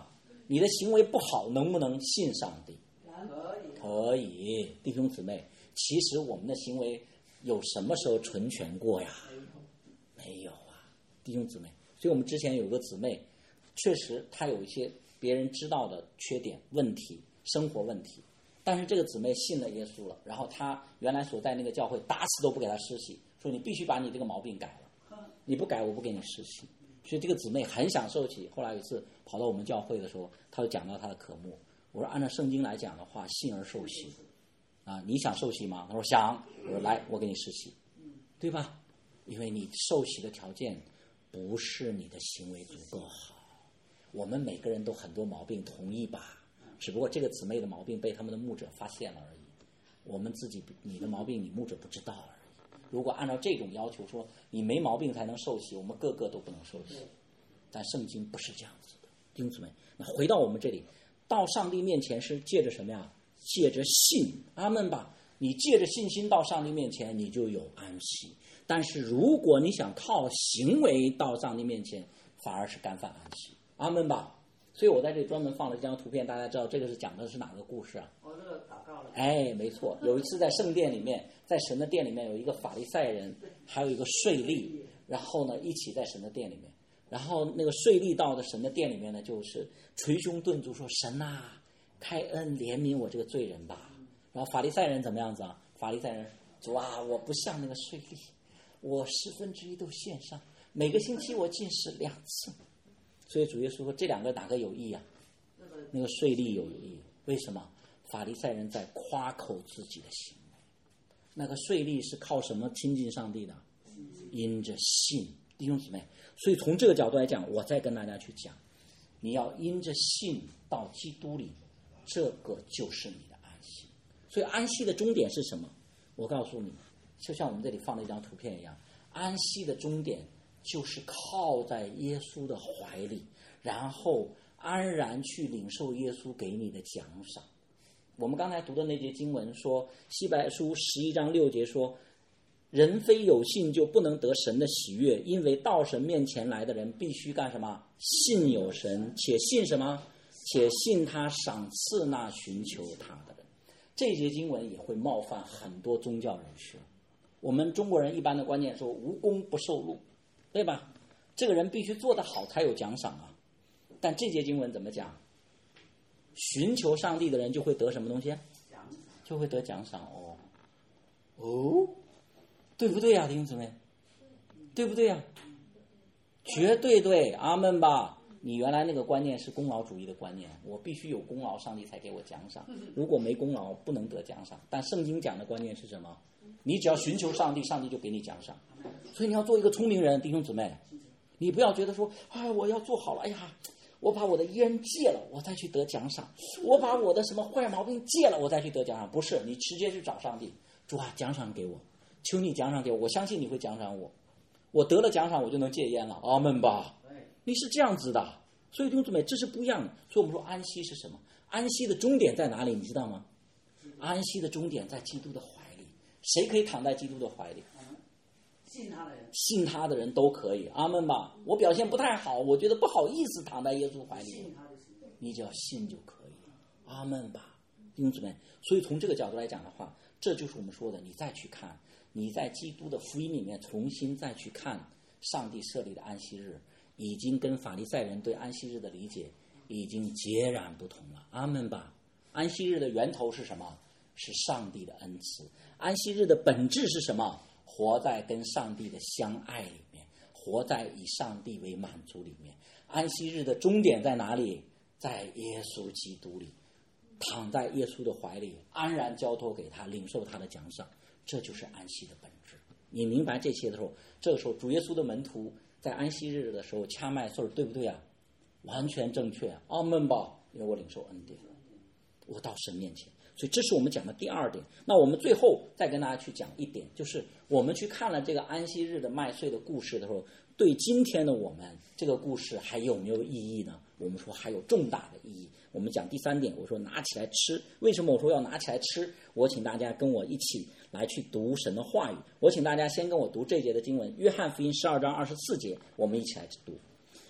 你的行为不好，能不能信上帝？ 可以。 可以，弟兄姊妹，其实我们的行为有什么时候纯全过呀？没有啊，弟兄姊妹。所以我们之前有个姊妹，确实她有一些别人知道的缺点、问题、生活问题，但是这个姊妹信了耶稣了，然后她原来所在那个教会打死都不给她施洗，说你必须把你这个毛病改了，你不改我不给你施洗。所以这个姊妹很想受洗，后来有一次跑到我们教会的时候，她就讲到她的科目。我说按照圣经来讲的话，信而受洗啊，你想受洗吗？他说想。我说来，我给你施洗，对吧？因为你受洗的条件不是你的行为足够好。我们每个人都很多毛病，同意吧？只不过这个姊妹的毛病被他们的牧者发现了而已。我们自己你的毛病你牧者不知道而已。如果按照这种要求说你没毛病才能受洗，我们个个都不能受洗。但圣经不是这样子的，弟兄姊妹。那回到我们这里，到上帝面前是借着什么呀？借着信，阿们吧。你借着信心到上帝面前，你就有安息。但是如果你想靠行为到上帝面前，反而是干犯安息，阿们吧。所以我在这里专门放了这张图片，大家知道这个是讲的是哪个故事啊？ 这个祷告了。 哎，没错。有一次在圣殿里面，在神的殿里面有一个法利赛人，还有一个税吏，然后呢一起在神的殿里面。然后那个税吏到的神的殿里面呢，就是捶胸顿足说：“神啊，开恩怜悯我这个罪人吧。”然后法利赛人怎么样子啊？法利赛人主啊，我不像那个税吏，我1/10都献上，每个星期我禁食2次。所以主耶稣说这两个哪个有益啊？那个税吏有益。为什么？法利赛人在夸口自己的行为，那个税吏是靠什么亲近上帝的？因着信，弟兄姊妹。所以从这个角度来讲，我再跟大家去讲，你要因着信到基督里，这个就是你的安息。所以安息的终点是什么？我告诉你，就像我们这里放的一张图片一样，安息的终点就是靠在耶稣的怀里，然后安然去领受耶稣给你的奖赏。我们刚才读的那节经文说，希伯来书11章6节说，人非有信就不能得神的喜悦，因为到神面前来的人必须干什么？信有神，且信什么？且信他赏赐那寻求他的人。这节经文也会冒犯很多宗教人士。我们中国人一般的观念说无功不受禄，对吧？这个人必须做得好才有奖赏啊。但这节经文怎么讲？寻求上帝的人就会得什么东西？就会得奖赏哦，对不对呀，弟兄姊妹？对不对呀？绝对对，阿们吧。你原来那个观念是功劳主义的观念，我必须有功劳，上帝才给我奖赏。如果没功劳，不能得奖赏。但圣经讲的观念是什么？你只要寻求上帝，上帝就给你奖赏。所以你要做一个聪明人，弟兄姊妹，你不要觉得说，我要做好了，我把我的烟戒了，我再去得奖赏；我把我的什么坏毛病戒了，我再去得奖赏。不是，你直接去找上帝，主啊，奖赏给我，求你奖赏给我，我相信你会奖赏我，我得了奖赏，我就能戒烟了。阿们吧。你是这样子的，所以弟兄姊妹，这是不一样的。所以我们说安息是什么？安息的终点在哪里？你知道吗？安息的终点在基督的怀里。谁可以躺在基督的怀里？信他的人都可以。阿们吧。我表现不太好，我觉得不好意思躺在耶稣怀里，你只要信就可以了。阿们吧，弟兄姊妹。所以从这个角度来讲的话，这就是我们说的，你再去看，你在基督的福音里面重新再去看上帝设立的安息日，已经跟法利赛人对安息日的理解已经截然不同了。阿们吧。安息日的源头是什么？是上帝的恩赐。安息日的本质是什么？活在跟上帝的相爱里面，活在以上帝为满足里面。安息日的终点在哪里？在耶稣基督里，躺在耶稣的怀里，安然交托给他，领受他的奖赏。这就是安息的本质。你明白这些的时候，这个时候主耶稣的门徒在安息日的时候掐麦穗，对不对啊？完全正确。阿们吧。因为我领受恩典，我到神面前。所以这是我们讲的第二点。那我们最后再跟大家去讲一点，就是我们去看了这个安息日的麦穗的故事的时候，对今天的我们这个故事还有没有意义呢？我们说还有重大的意义。我们讲第三点，我说拿起来吃。为什么我说要拿起来吃？我请大家跟我一起来去读神的话语。我请大家先跟我读这节的经文，约翰福音12章24节，我们一起来读。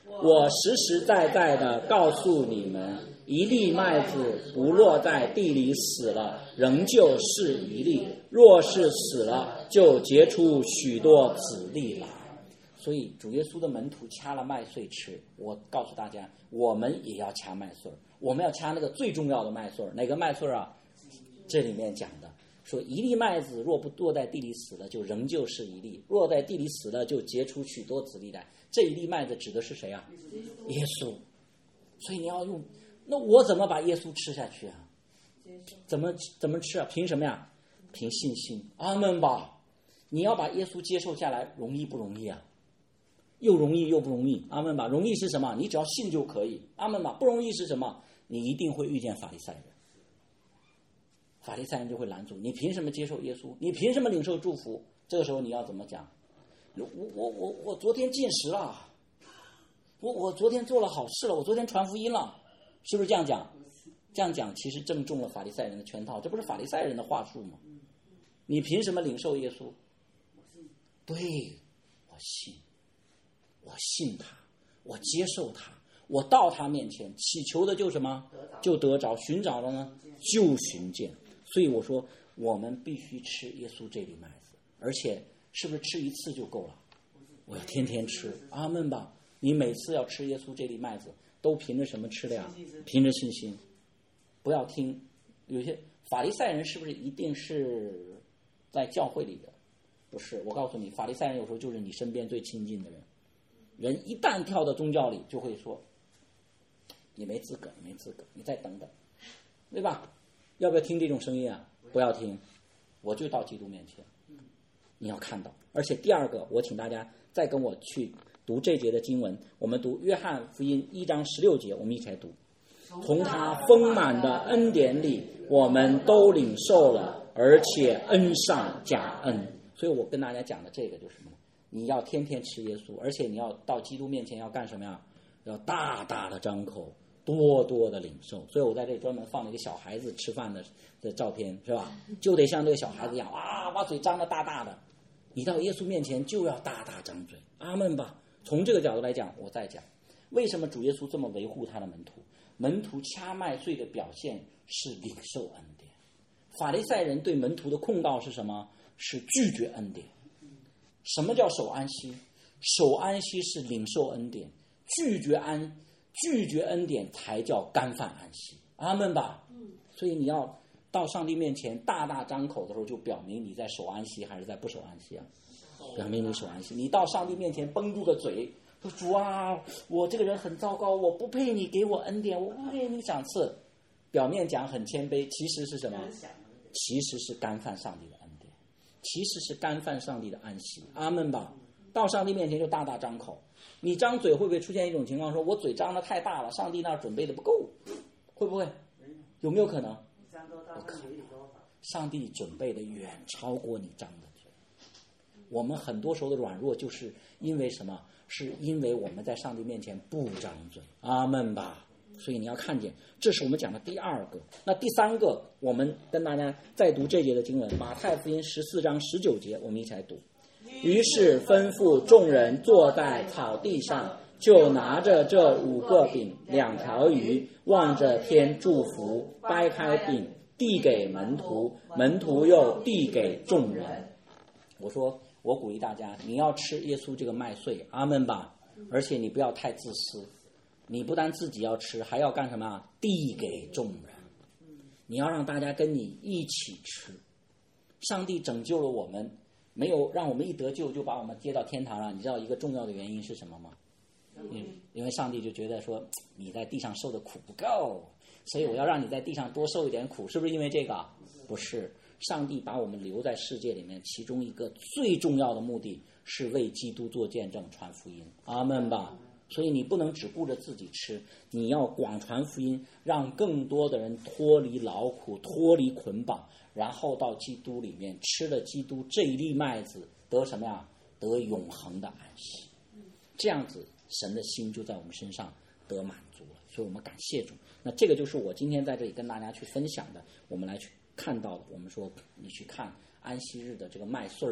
我实实在在的告诉你们，一粒麦子不落在地里死了，仍旧是一粒；若是死了，就结出许多子粒来。所以主耶稣的门徒掐了麦穗吃，我告诉大家，我们也要掐麦穗，我们要掐那个最重要的麦穗。哪个麦穗啊？这里面讲的说，一粒麦子若不落在地里死了，就仍旧是一粒；落在地里死了，就结出许多子粒来。这一粒麦子指的是谁啊？耶稣。所以你要用，那我怎么把耶稣吃下去啊？怎么吃啊？凭什么呀？凭信心。阿们吧。你要把耶稣接受下来，容易不容易啊？又容易又不容易。阿们吧。容易是什么？你只要信就可以。阿们吧。不容易是什么？你一定会遇见法利赛人。法利赛人就会拦住你，凭什么接受耶稣？你凭什么领受祝福？这个时候你要怎么讲？我昨天禁食了，我昨天做了好事了，我昨天传福音了，是不是这样讲？这样讲其实正中了法利赛人的圈套，这不是法利赛人的话术吗？你凭什么领受耶稣？对，我信他，我接受他，我到他面前祈求的就什么？就得着，寻找了呢就寻见。所以我说，我们必须吃耶稣这粒麦子，而且是不是吃一次就够了？我要天天吃。阿们吧。你每次要吃耶稣这粒麦子，都凭着什么吃的呀？凭着信心。不要听有些法利赛人是不是一定是在教会里的？不是，我告诉你，法利赛人有时候就是你身边最亲近的人。人一旦跳到宗教里，就会说你没资格，你再等等，对吧？要不要听这种声音啊？不要听，我就到基督面前。你要看到。而且第二个，我请大家再跟我去读这节的经文，我们读约翰福音1章16节，我们一起来读。从他丰满的恩典里，我们都领受了，而且恩上加恩。所以我跟大家讲的这个就是什么？你要天天吃耶稣，而且你要到基督面前要干什么呀？要大大的张口，多多的领受。所以我在这里专门放了一个小孩子吃饭的照片，是吧？就得像这个小孩子一样，把嘴张得大大的。你到耶稣面前就要大大张嘴。阿们吧。从这个角度来讲，我再讲为什么主耶稣这么维护他的门徒。门徒掐麦穗的表现是领受恩典。法利赛人对门徒的控告是什么？是拒绝恩典。什么叫守安息？守安息是领受恩典，拒绝恩典才叫干犯安息。阿们吧。所以你要到上帝面前大大张口的时候，就表明你在守安息还是在不守安息啊？表明你守安息。你到上帝面前绷住个嘴，说主啊，我这个人很糟糕，我不配你给我恩典，我不配你赏赐。表面讲很谦卑，其实是什么？其实是干犯上帝的恩典，其实是干犯上帝的安息。阿们吧。到上帝面前就大大张口。你张嘴会不会出现一种情况，说我嘴张得太大了，上帝那儿准备的不够？会不会？有没有可能？不可能。上帝准备的远超过你张的嘴。我们很多时候的软弱就是因为什么？是因为我们在上帝面前不张嘴。阿们吧。所以你要看见，这是我们讲的第二个。那第三个，我们跟大家再读这节的经文，马太福音14章19节，我们一起来读。于是吩咐众人坐在草地上，就拿着这5个饼2条鱼，望着天祝福，掰开饼递给门徒，门徒又递给众人。我说，我鼓励大家，你要吃耶稣这个麦穗，阿们吧。而且你不要太自私，你不但自己要吃，还要干什么？递给众人。你要让大家跟你一起吃。上帝拯救了我们，没有让我们一得救就把我们接到天堂了。你知道一个重要的原因是什么吗？因为上帝就觉得说你在地上受的苦不够，所以我要让你在地上多受一点苦。是不是因为这个？不是。上帝把我们留在世界里面，其中一个最重要的目的是为基督做见证，传福音。阿们吧。所以你不能只顾着自己吃，你要广传福音，让更多的人脱离劳苦，脱离捆绑，然后到基督里面吃了基督这一粒麦子，得什么呀？得永恒的安息。这样子神的心就在我们身上得满足了。所以我们感谢主。那这个就是我今天在这里跟大家去分享的，我们来去看到的。我们说你去看安息日的这个麦穗儿，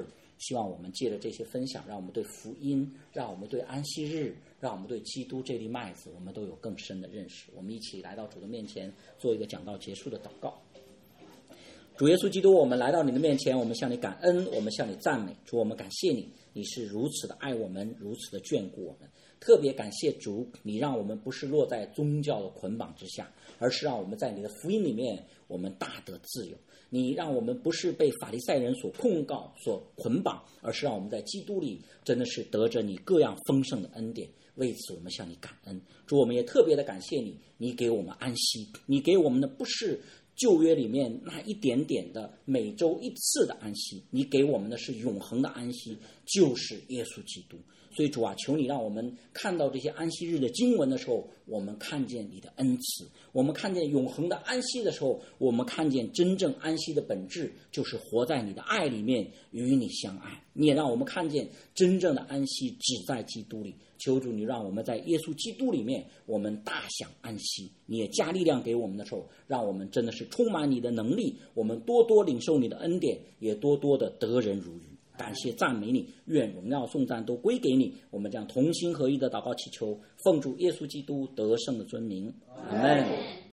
希望我们借着这些分享，让我们对福音，让我们对安息日，让我们对基督这粒麦子，我们都有更深的认识。我们一起来到主的面前，做一个讲道结束的祷告。主耶稣基督，我们来到你的面前，我们向你感恩，我们向你赞美。主，我们感谢你，你是如此的爱我们，如此的眷顾我们。特别感谢主，你让我们不是落在宗教的捆绑之下，而是让我们在你的福音里面，我们大得自由。你让我们不是被法利赛人所控告、所捆绑，而是让我们在基督里真的是得着你各样丰盛的恩典。为此我们向你感恩。主，我们也特别的感谢你，你给我们安息，你给我们的不是旧约里面那一点点的每周一次的安息，你给我们的是永恒的安息，就是耶稣基督。所以主啊，求你让我们看到这些安息日的经文的时候，我们看见你的恩慈；我们看见永恒的安息的时候，我们看见真正安息的本质就是活在你的爱里面，与你相爱。你也让我们看见真正的安息只在基督里。求主你让我们在耶稣基督里面，我们大享安息。你也加力量给我们的时候，让我们真的是充满你的能力，我们多多领受你的恩典，也多多的得人如鱼。感谢赞美你，愿荣耀颂赞都归给你。我们将同心合一的祷告祈求，奉主耶稣基督得胜的尊名，阿们。